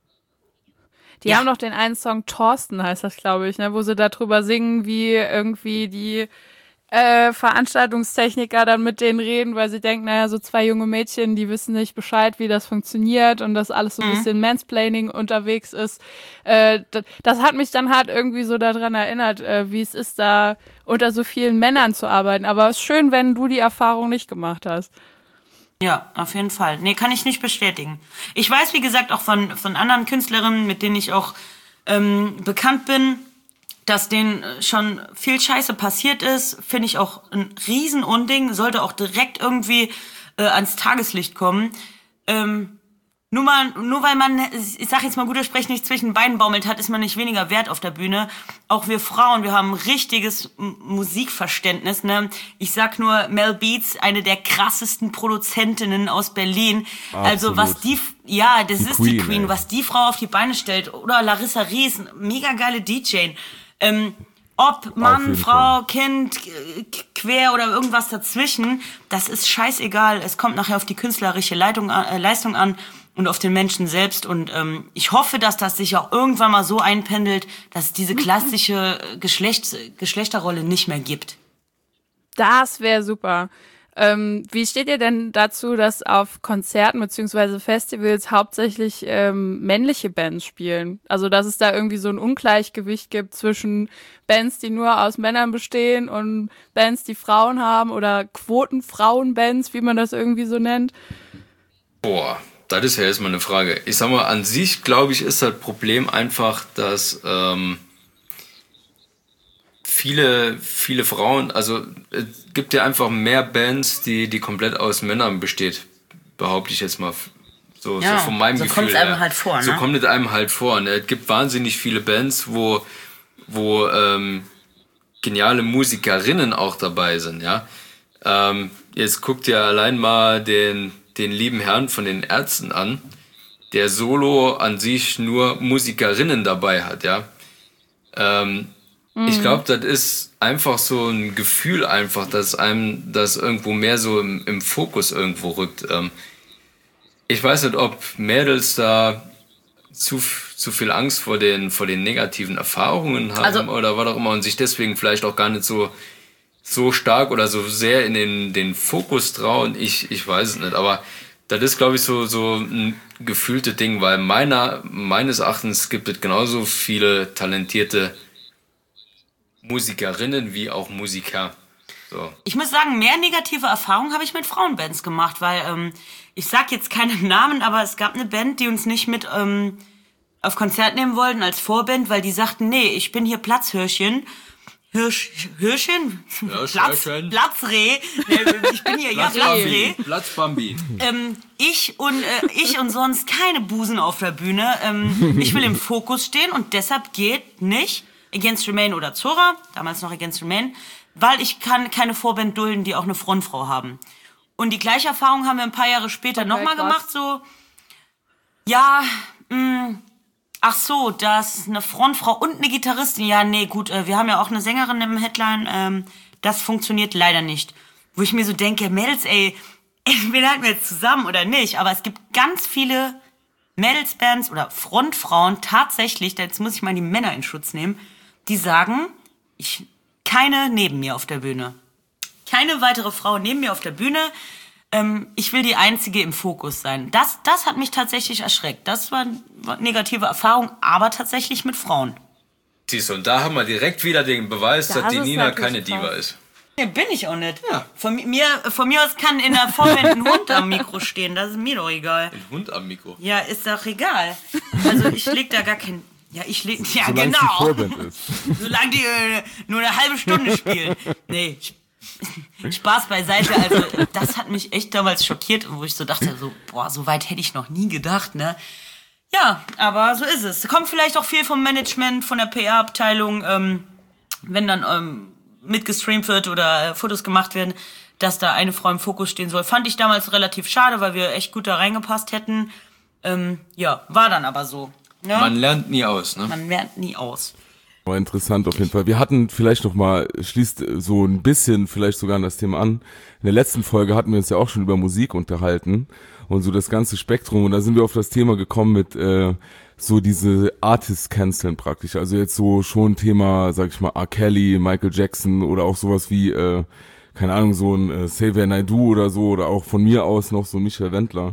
Die haben doch den einen Song, Thorsten heißt das, glaube ich, ne, wo sie darüber singen, wie irgendwie die Veranstaltungstechniker dann mit denen reden, weil sie denken, naja, so 2 junge Mädchen, die wissen nicht Bescheid, wie das funktioniert und dass alles so ein bisschen Mansplaining unterwegs ist. Das hat mich dann halt irgendwie so daran erinnert, wie es ist, da unter so vielen Männern zu arbeiten. Aber es ist schön, wenn du die Erfahrung nicht gemacht hast. Ja, auf jeden Fall. Nee, kann ich nicht bestätigen. Ich weiß, wie gesagt, auch von anderen Künstlerinnen, mit denen ich auch bekannt bin, dass denen schon viel Scheiße passiert ist, finde ich auch ein Riesenunding, sollte auch direkt irgendwie ans Tageslicht kommen. Nur weil man, ich sag jetzt mal guter Sprech, nicht zwischen Beinen baumelt hat, ist man nicht weniger wert auf der Bühne. Auch wir Frauen, wir haben ein richtiges Musikverständnis, ne? Ich sag nur, Mel Beats, eine der krassesten Produzentinnen aus Berlin. Absolut. Also das ist die Queen, was die Frau auf die Beine stellt. Oder Larissa Ries, mega geile DJ. Ob Mann, Frau, Kind, quer oder irgendwas dazwischen, das ist scheißegal. Es kommt nachher auf die künstlerische Leistung an und auf den Menschen selbst. Und ich hoffe, dass das sich auch irgendwann mal so einpendelt, dass es diese klassische Geschlechterrolle nicht mehr gibt. Das wäre super. Wie steht ihr denn dazu, dass auf Konzerten bzw. Festivals hauptsächlich männliche Bands spielen? Also dass es da irgendwie so ein Ungleichgewicht gibt zwischen Bands, die nur aus Männern bestehen und Bands, die Frauen haben oder Quotenfrauenbands, wie man das irgendwie so nennt? Boah, Das ist ja erstmal eine Frage. Ich sag mal, an sich, glaube ich, ist das Problem einfach, dass viele Frauen, also es gibt ja einfach mehr Bands, die komplett aus Männern besteht, behaupte ich jetzt mal. So von meinem Gefühl. So kommt es einem halt vor, ne? So kommt es einem halt vor. Ne? Es gibt wahnsinnig viele Bands, wo geniale Musikerinnen auch dabei sind, ja. Jetzt guckt ihr allein mal den lieben Herrn von den Ärzten an, der solo an sich nur Musikerinnen dabei hat, ja. Ich glaube, das ist einfach so ein Gefühl einfach, dass einem das irgendwo mehr so im Fokus irgendwo rückt. Ich weiß nicht, ob Mädels da zu viel Angst vor den negativen Erfahrungen haben oder was auch immer und sich deswegen vielleicht auch gar nicht so stark oder so sehr in den Fokus trauen. Ich weiß es nicht, aber das ist, glaube ich, so ein gefühltes Ding, weil meines Erachtens gibt es genauso viele talentierte Musikerinnen wie auch Musiker. So. Ich muss sagen, mehr negative Erfahrungen habe ich mit Frauenbands gemacht, weil ich sag jetzt keinen Namen, aber es gab eine Band, die uns nicht mit auf Konzert nehmen wollten als Vorband, weil die sagten, nee, ich bin hier Platzhirschchen. Hirschchen? Platzreh. Ich bin hier Platzreh. Platzbambi. Ich und sonst keine Busen auf der Bühne. Ich will im Fokus stehen und deshalb geht nicht Against Remain oder Zora, damals noch Against Remain, weil ich kann keine Vorband dulden, die auch eine Frontfrau haben. Und die gleiche Erfahrung haben wir ein paar Jahre später nochmal gemacht, so, ja, ach so, dass eine Frontfrau und eine Gitarristin, ja, nee, gut, wir haben ja auch eine Sängerin im Headline, das funktioniert leider nicht. Wo ich mir so denke, Mädels, ey, entweder halten wir jetzt zusammen oder nicht, aber es gibt ganz viele Mädelsbands oder Frontfrauen tatsächlich, jetzt muss ich mal die Männer in Schutz nehmen, die sagen, keine neben mir auf der Bühne. Keine weitere Frau neben mir auf der Bühne. Ich will die Einzige im Fokus sein. Das hat mich tatsächlich erschreckt. Das war eine negative Erfahrung, aber tatsächlich mit Frauen. Siehst du, und da haben wir direkt wieder den Beweis, dass die Nina keine Diva ist. Nee, bin ich auch nicht. Ja. Von mir aus kann in der Vorband ein Hund am Mikro stehen. Das ist mir doch egal. Ein Hund am Mikro? Ja, ist doch egal. Also ich leg da gar kein... Ja, solange genau. Die Vorband ist. Solange die nur eine halbe Stunde spielen. Nee, Spaß beiseite. Also das hat mich echt damals schockiert, wo ich so dachte, so weit hätte ich noch nie gedacht, ne? Ja, aber so ist es. Kommt vielleicht auch viel vom Management, von der PR-Abteilung, wenn dann mitgestreamt wird oder Fotos gemacht werden, dass da eine Frau im Fokus stehen soll. Fand ich damals relativ schade, weil wir echt gut da reingepasst hätten. Ja, war dann aber so. Ja? Man lernt nie aus, ne? Man lernt nie aus. War interessant auf jeden Fall. Wir hatten vielleicht noch mal, schließt so ein bisschen vielleicht sogar an das Thema an. In der letzten Folge hatten wir uns ja auch schon über Musik unterhalten und so das ganze Spektrum. Und da sind wir auf das Thema gekommen mit so diese Artists canceln praktisch. Also jetzt so schon Thema, sag ich mal, R. Kelly, Michael Jackson oder auch sowas wie, keine Ahnung, so ein Xavier Naidoo oder so oder auch von mir aus noch so Michael Wendler.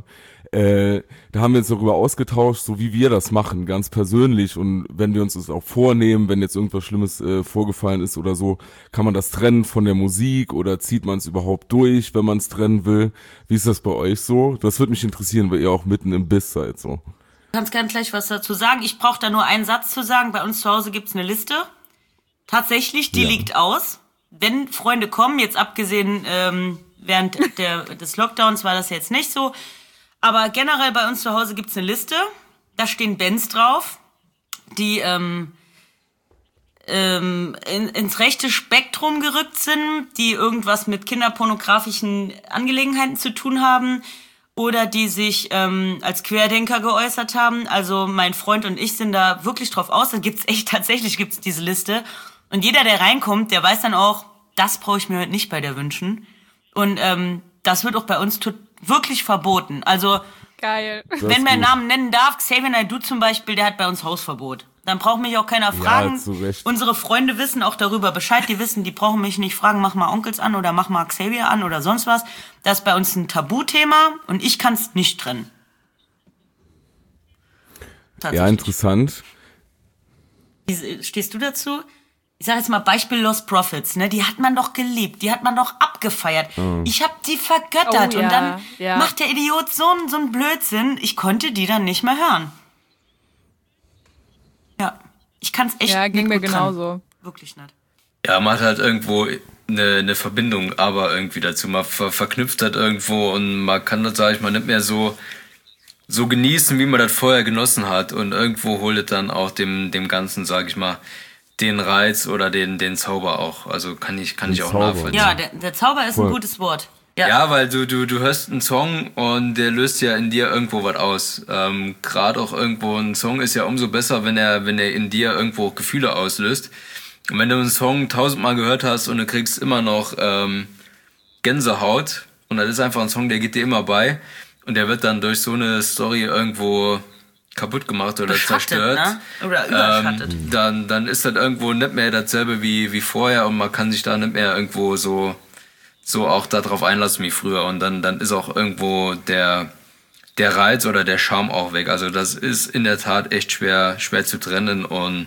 Da haben wir uns darüber ausgetauscht, so wie wir das machen, ganz persönlich. Und wenn wir uns das auch vornehmen, wenn jetzt irgendwas Schlimmes vorgefallen ist oder so, kann man das trennen von der Musik oder zieht man es überhaupt durch, wenn man es trennen will? Wie ist das bei euch so? Das würde mich interessieren, weil ihr auch mitten im Biss seid. So. Du kannst gerne gleich was dazu sagen. Ich brauche da nur einen Satz zu sagen. Bei uns zu Hause gibt's eine Liste. Tatsächlich, die liegt aus. Wenn Freunde kommen, jetzt abgesehen während des Lockdowns war das jetzt nicht so, aber generell bei uns zu Hause gibt's eine Liste, da stehen Bands drauf, die ins rechte Spektrum gerückt sind, die irgendwas mit kinderpornografischen Angelegenheiten zu tun haben oder die sich als Querdenker geäußert haben. Also mein Freund und ich sind da wirklich drauf aus. Da tatsächlich gibt's diese Liste. Und jeder, der reinkommt, der weiß dann auch, das brauche ich mir heute nicht bei der wünschen. Und das wird auch bei uns wirklich verboten. Also, geil. Wenn man Namen nennen darf, Xavier Naidoo zum Beispiel, der hat bei uns Hausverbot. Dann braucht mich auch keiner fragen. Ja, unsere Freunde wissen auch darüber Bescheid. Die brauchen mich nicht fragen, mach mal Onkels an oder mach mal Xavier an oder sonst was. Das ist bei uns ein Tabuthema und ich kann es nicht trennen. Ja, interessant. Stehst du dazu? ich sag jetzt mal Beispiel Lost Prophets, ne, die hat man doch geliebt, die hat man doch abgefeiert. Ich habe die vergöttert und dann macht der Idiot so einen Blödsinn, ich konnte die dann nicht mehr hören. Ja, ich kann's echt nicht ging mir gut genauso. Wirklich nicht. Ja, man hat halt irgendwo eine Verbindung, aber irgendwie dazu. Man verknüpft halt irgendwo und man kann das, sag ich mal, nicht mehr so genießen, wie man das vorher genossen hat. Und irgendwo holt es dann auch dem Ganzen, sag ich mal, den Reiz oder den Zauber auch. Also kann ich auch nachvollziehen. Ja, der Zauber ist ein gutes Wort. Ja, weil du hörst einen Song und der löst ja in dir irgendwo was aus. Gerade auch irgendwo ein Song ist ja umso besser, wenn er in dir irgendwo Gefühle auslöst. Und wenn du einen Song 1000-mal gehört hast und du kriegst immer noch Gänsehaut und das ist einfach ein Song, der geht dir immer bei und der wird dann durch so eine Story irgendwo kaputt gemacht oder zerstört, ne? Oder überschattet. Dann ist das irgendwo nicht mehr dasselbe wie vorher und man kann sich da nicht mehr irgendwo so auch darauf einlassen wie früher und dann ist auch irgendwo der Reiz oder der Charme auch weg. Also das ist in der Tat echt schwer zu trennen und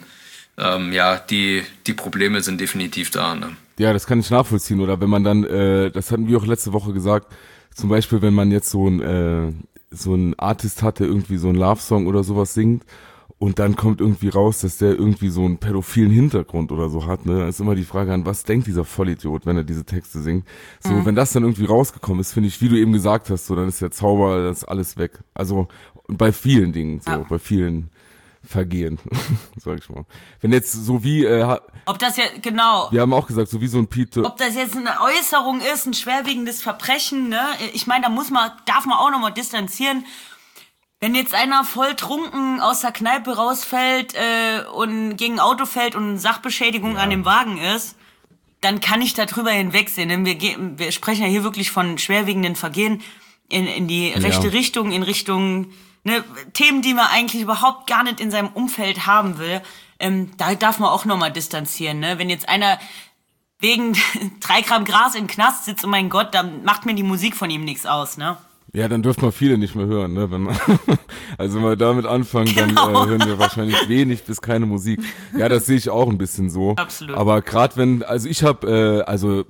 die Probleme sind definitiv da. Ne? Ja, das kann ich nachvollziehen. Oder wenn man dann, das hatten wir auch letzte Woche gesagt, zum Beispiel, wenn man jetzt so ein Artist hat, der irgendwie so einen Love-Song oder sowas singt und dann kommt irgendwie raus, dass der irgendwie so einen pädophilen Hintergrund oder so hat, ne, dann ist immer die Frage, an was denkt dieser Vollidiot, wenn er diese Texte singt. So, wenn das dann irgendwie rausgekommen ist, finde ich, wie du eben gesagt hast, so, dann ist der Zauber, das ist alles weg. Also, bei vielen Dingen, so, bei vielen Vergehen, sag ich mal. Wenn jetzt so wie, ob das ja, genau. Wir haben auch gesagt, so wie so ein Peter. Ob das jetzt eine Äußerung ist, ein schwerwiegendes Verbrechen, ne? Ich meine, darf man auch nochmal distanzieren. Wenn jetzt einer voll trunken aus der Kneipe rausfällt und gegen ein Auto fällt und Sachbeschädigung an dem Wagen ist, dann kann ich da drüber hinwegsehen. Denn wir sprechen ja hier wirklich von schwerwiegenden Vergehen in die rechte Richtung, in Richtung ne, Themen, die man eigentlich überhaupt gar nicht in seinem Umfeld haben will. Da darf man auch nochmal distanzieren. Ne? Wenn jetzt einer wegen 3 Gramm Gras im Knast sitzt, oh mein Gott, dann macht mir die Musik von ihm nichts aus, ne? Ja, dann dürfen wir viele nicht mehr hören, ne? Also wenn wir damit anfangen, dann hören wir wahrscheinlich wenig bis keine Musik. Ja, das sehe ich auch ein bisschen so. Absolut. Aber gerade also ich habe,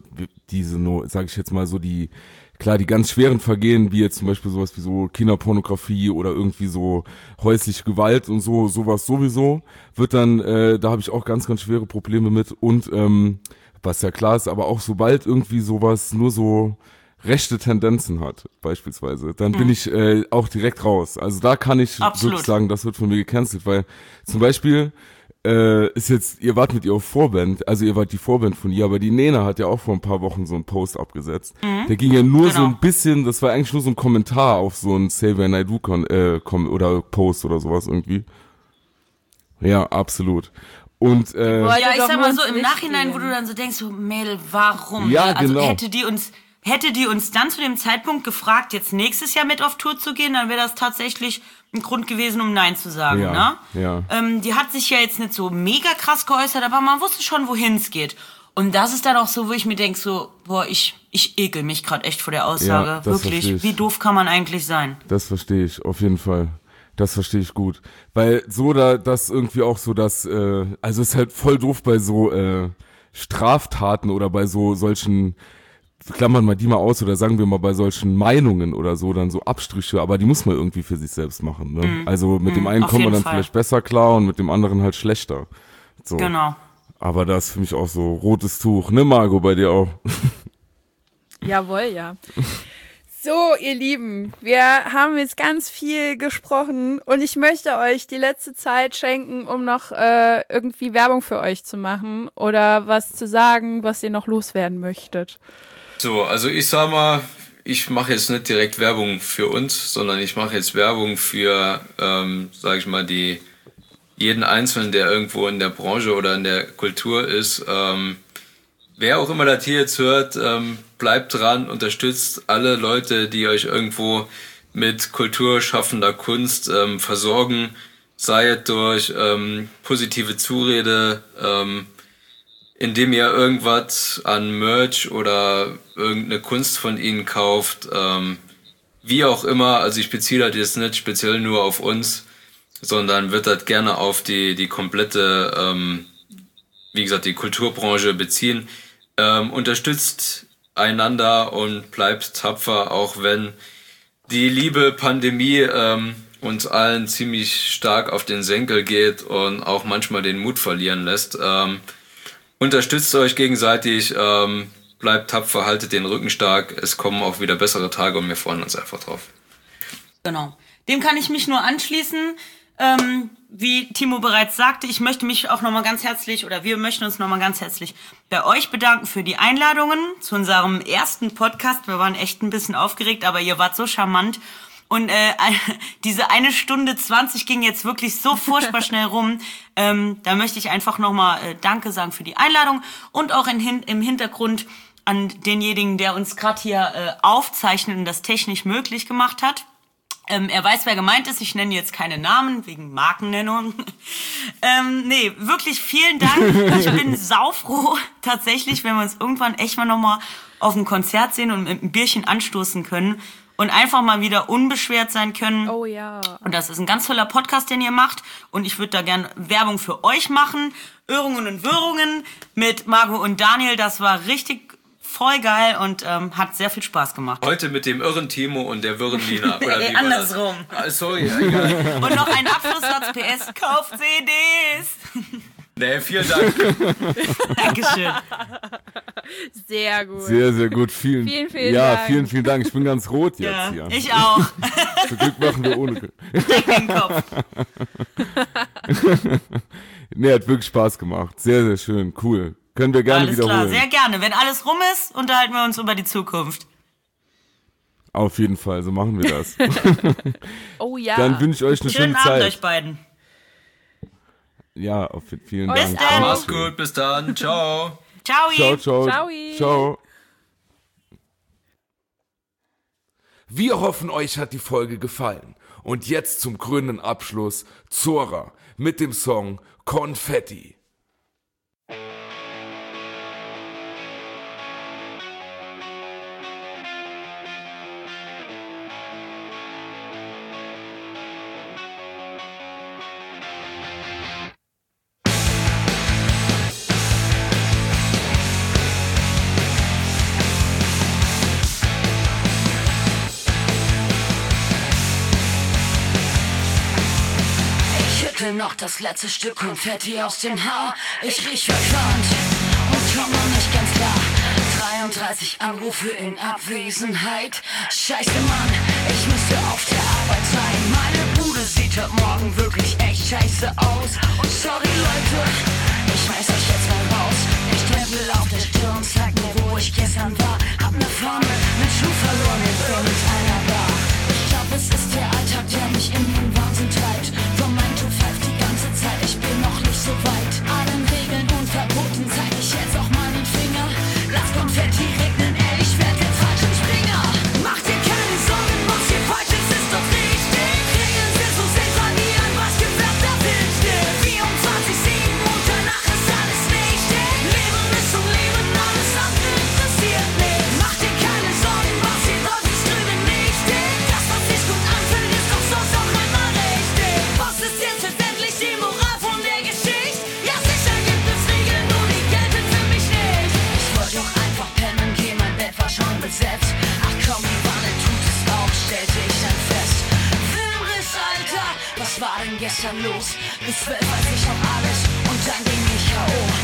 sage ich jetzt mal so die ganz schweren Vergehen, wie jetzt zum Beispiel sowas wie so Kinderpornografie oder irgendwie so häusliche Gewalt und sowas sowieso, wird dann, da habe ich auch ganz, ganz schwere Probleme mit und was ja klar ist, aber auch sobald irgendwie sowas nur so rechte Tendenzen hat, beispielsweise, dann bin ich auch direkt raus. Also da kann ich wirklich sagen, das wird von mir gecancelt, weil zum Beispiel ist jetzt, ihr wart mit ihr auf Vorband, also ihr wart die Vorband von ihr, aber die Nena hat ja auch vor ein paar Wochen so einen Post abgesetzt. Der ging ja nur so ein bisschen, das war eigentlich nur so ein Kommentar auf so ein Xavier Naidoo oder Post oder sowas irgendwie. Ja, absolut. Und ja, ich sag mal so, im Nachhinein, wo du dann so denkst, so, Mädel, warum? Ja, also genau. Hätte die uns dann zu dem Zeitpunkt gefragt, jetzt nächstes Jahr mit auf Tour zu gehen, dann wäre das tatsächlich ein Grund gewesen, um Nein zu sagen, ne? Ja. Die hat sich ja jetzt nicht so mega krass geäußert, aber man wusste schon, wohin es geht. Und das ist dann auch so, wo ich mir denke, so, boah, ich ekel mich gerade echt vor der Aussage. Ja, das wirklich, wie doof kann man eigentlich sein? Das verstehe ich, auf jeden Fall. Das verstehe ich gut. Weil so das irgendwie auch so, dass, also es ist halt voll doof bei so Straftaten oder bei solchen, klammern wir die mal aus oder sagen wir mal bei solchen Meinungen oder so, dann so Abstriche, aber die muss man irgendwie für sich selbst machen. Ne? Also mit dem einen kommt man dann vielleicht besser klar und mit dem anderen halt schlechter. So. Genau. Aber das ist für mich auch so rotes Tuch. Ne, Margot, bei dir auch? Jawohl, ja. So, ihr Lieben, wir haben jetzt ganz viel gesprochen und ich möchte euch die letzte Zeit schenken, um noch irgendwie Werbung für euch zu machen oder was zu sagen, was ihr noch loswerden möchtet. So, also ich sag mal, ich mache jetzt nicht direkt Werbung für uns, sondern ich mache jetzt Werbung für, sag ich mal, jeden Einzelnen, der irgendwo in der Branche oder in der Kultur ist. Wer auch immer das hier jetzt hört, bleibt dran, unterstützt alle Leute, die euch irgendwo mit kulturschaffender Kunst versorgen, sei es durch positive Zurede, indem ihr irgendwas an Merch oder irgendeine Kunst von ihnen kauft, wie auch immer. Also ich beziehe das jetzt nicht speziell nur auf uns, sondern wird das gerne auf die komplette wie gesagt, die Kulturbranche beziehen. Unterstützt einander und bleibt tapfer, auch wenn die liebe Pandemie uns allen ziemlich stark auf den Senkel geht und auch manchmal den Mut verlieren lässt. Unterstützt euch gegenseitig, bleibt tapfer, haltet den Rücken stark. Es kommen auch wieder bessere Tage und wir freuen uns einfach drauf. Genau. Dem kann ich mich nur anschließen. Wie Timo bereits sagte, ich möchte mich auch nochmal ganz herzlich, oder wir möchten uns nochmal ganz herzlich bei euch bedanken für die Einladungen zu unserem ersten Podcast. Wir waren echt ein bisschen aufgeregt, aber ihr wart so charmant. Und diese 1 Stunde 20 ging jetzt wirklich so furchtbar schnell rum. Da möchte ich einfach nochmal Danke sagen für die Einladung und auch im Hintergrund an denjenigen, der uns gerade hier aufzeichnet und das technisch möglich gemacht hat. Er weiß, wer gemeint ist. Ich nenne jetzt keine Namen, wegen Markennennung. Nee, wirklich vielen Dank. Ich bin saufroh, tatsächlich, wenn wir uns irgendwann echt mal nochmal auf ein Konzert sehen und mit einem Bierchen anstoßen können und einfach mal wieder unbeschwert sein können. Oh ja. Und das ist ein ganz toller Podcast, den ihr macht. Und ich würde da gerne Werbung für euch machen. Irrungen und Wirrungen mit Margot und Daniel. Das war richtig voll geil und hat sehr viel Spaß gemacht. Heute mit dem irren Timo und der wirren Nina. Oder wie andersrum. Sorry, egal. Und noch ein Abschlusssatz, PS, kauft CDs. Nee, vielen Dank. Dankeschön. Sehr gut. Sehr, sehr gut. Vielen Dank. Ja, vielen Dank. Ich bin ganz rot jetzt ja, hier. Ich auch. Zum Glück machen wir ohne. Direkt den Kopf. Nee, hat wirklich Spaß gemacht. Sehr, sehr schön. Cool. Können wir gerne wiederholen. Alles klar, sehr gerne. Wenn alles rum ist, unterhalten wir uns über die Zukunft. Auf jeden Fall, so machen wir das. Oh ja. Dann wünsche ich euch eine schöne Zeit. Schönen Abend euch beiden. Ja, vielen Dank. Bis dann. Mach's gut, bis dann. Ciao. Ciao. Ciao, ciao. Ciao. Ciao. Wir hoffen, euch hat die Folge gefallen. Und jetzt zum krönenden Abschluss Zora mit dem Song Konfetti. Noch das letzte Stück Konfetti aus dem Haar. Ich riech verqualmt und komm noch nicht ganz klar. 33 Anrufe in Abwesenheit. Scheiße Mann, ich müsste auf der Arbeit sein. Meine Bude sieht ab morgen wirklich echt scheiße aus. Und sorry Leute, ich schmeiß euch jetzt mal raus. Ich Stempel auf der Stirn, zeig mir wo ich gestern war. Hab ne Fahne mit Schuh verloren in irgendeiner Bar. Ich glaub es ist der Alltag, der mich in den Wahnsinn treibt. Von mein to 5 die ganze Zeit, ich bin noch nicht so weit. Allen Regeln und Verboten zeig ich jetzt auch meinen Finger. Lass Konfetti regnen, ey, ich werd der Fallschirmspringer. Mach dir keine Sorgen, was hier falsch ist, ist doch richtig. Regeln sind so seltsam wie ein waschgefärbter Filzstift. 24/7 und danach ist alles wichtig. Leben ist zum Leben, alles andere interessiert nicht. Mach dir keine Sorgen, was hier läuft, ist drüben nichtig. Das, was sich gut anfühlt, ist doch sonst auch einmal richtig. Was ist jetzt letztendlich die Moral von der Geschichte? Ja, sicher gibt es Regeln, nur die gelten für mich nicht. Ich wollte doch einfach pennen gehen, mein Bett war schon besetzt. Ach komm, die Wanne tut es auch, stellte ich dann fest. Filmriss, Alter, was war denn gestern los? Bis 12 weiß ich noch alles und dann ging ich K.O.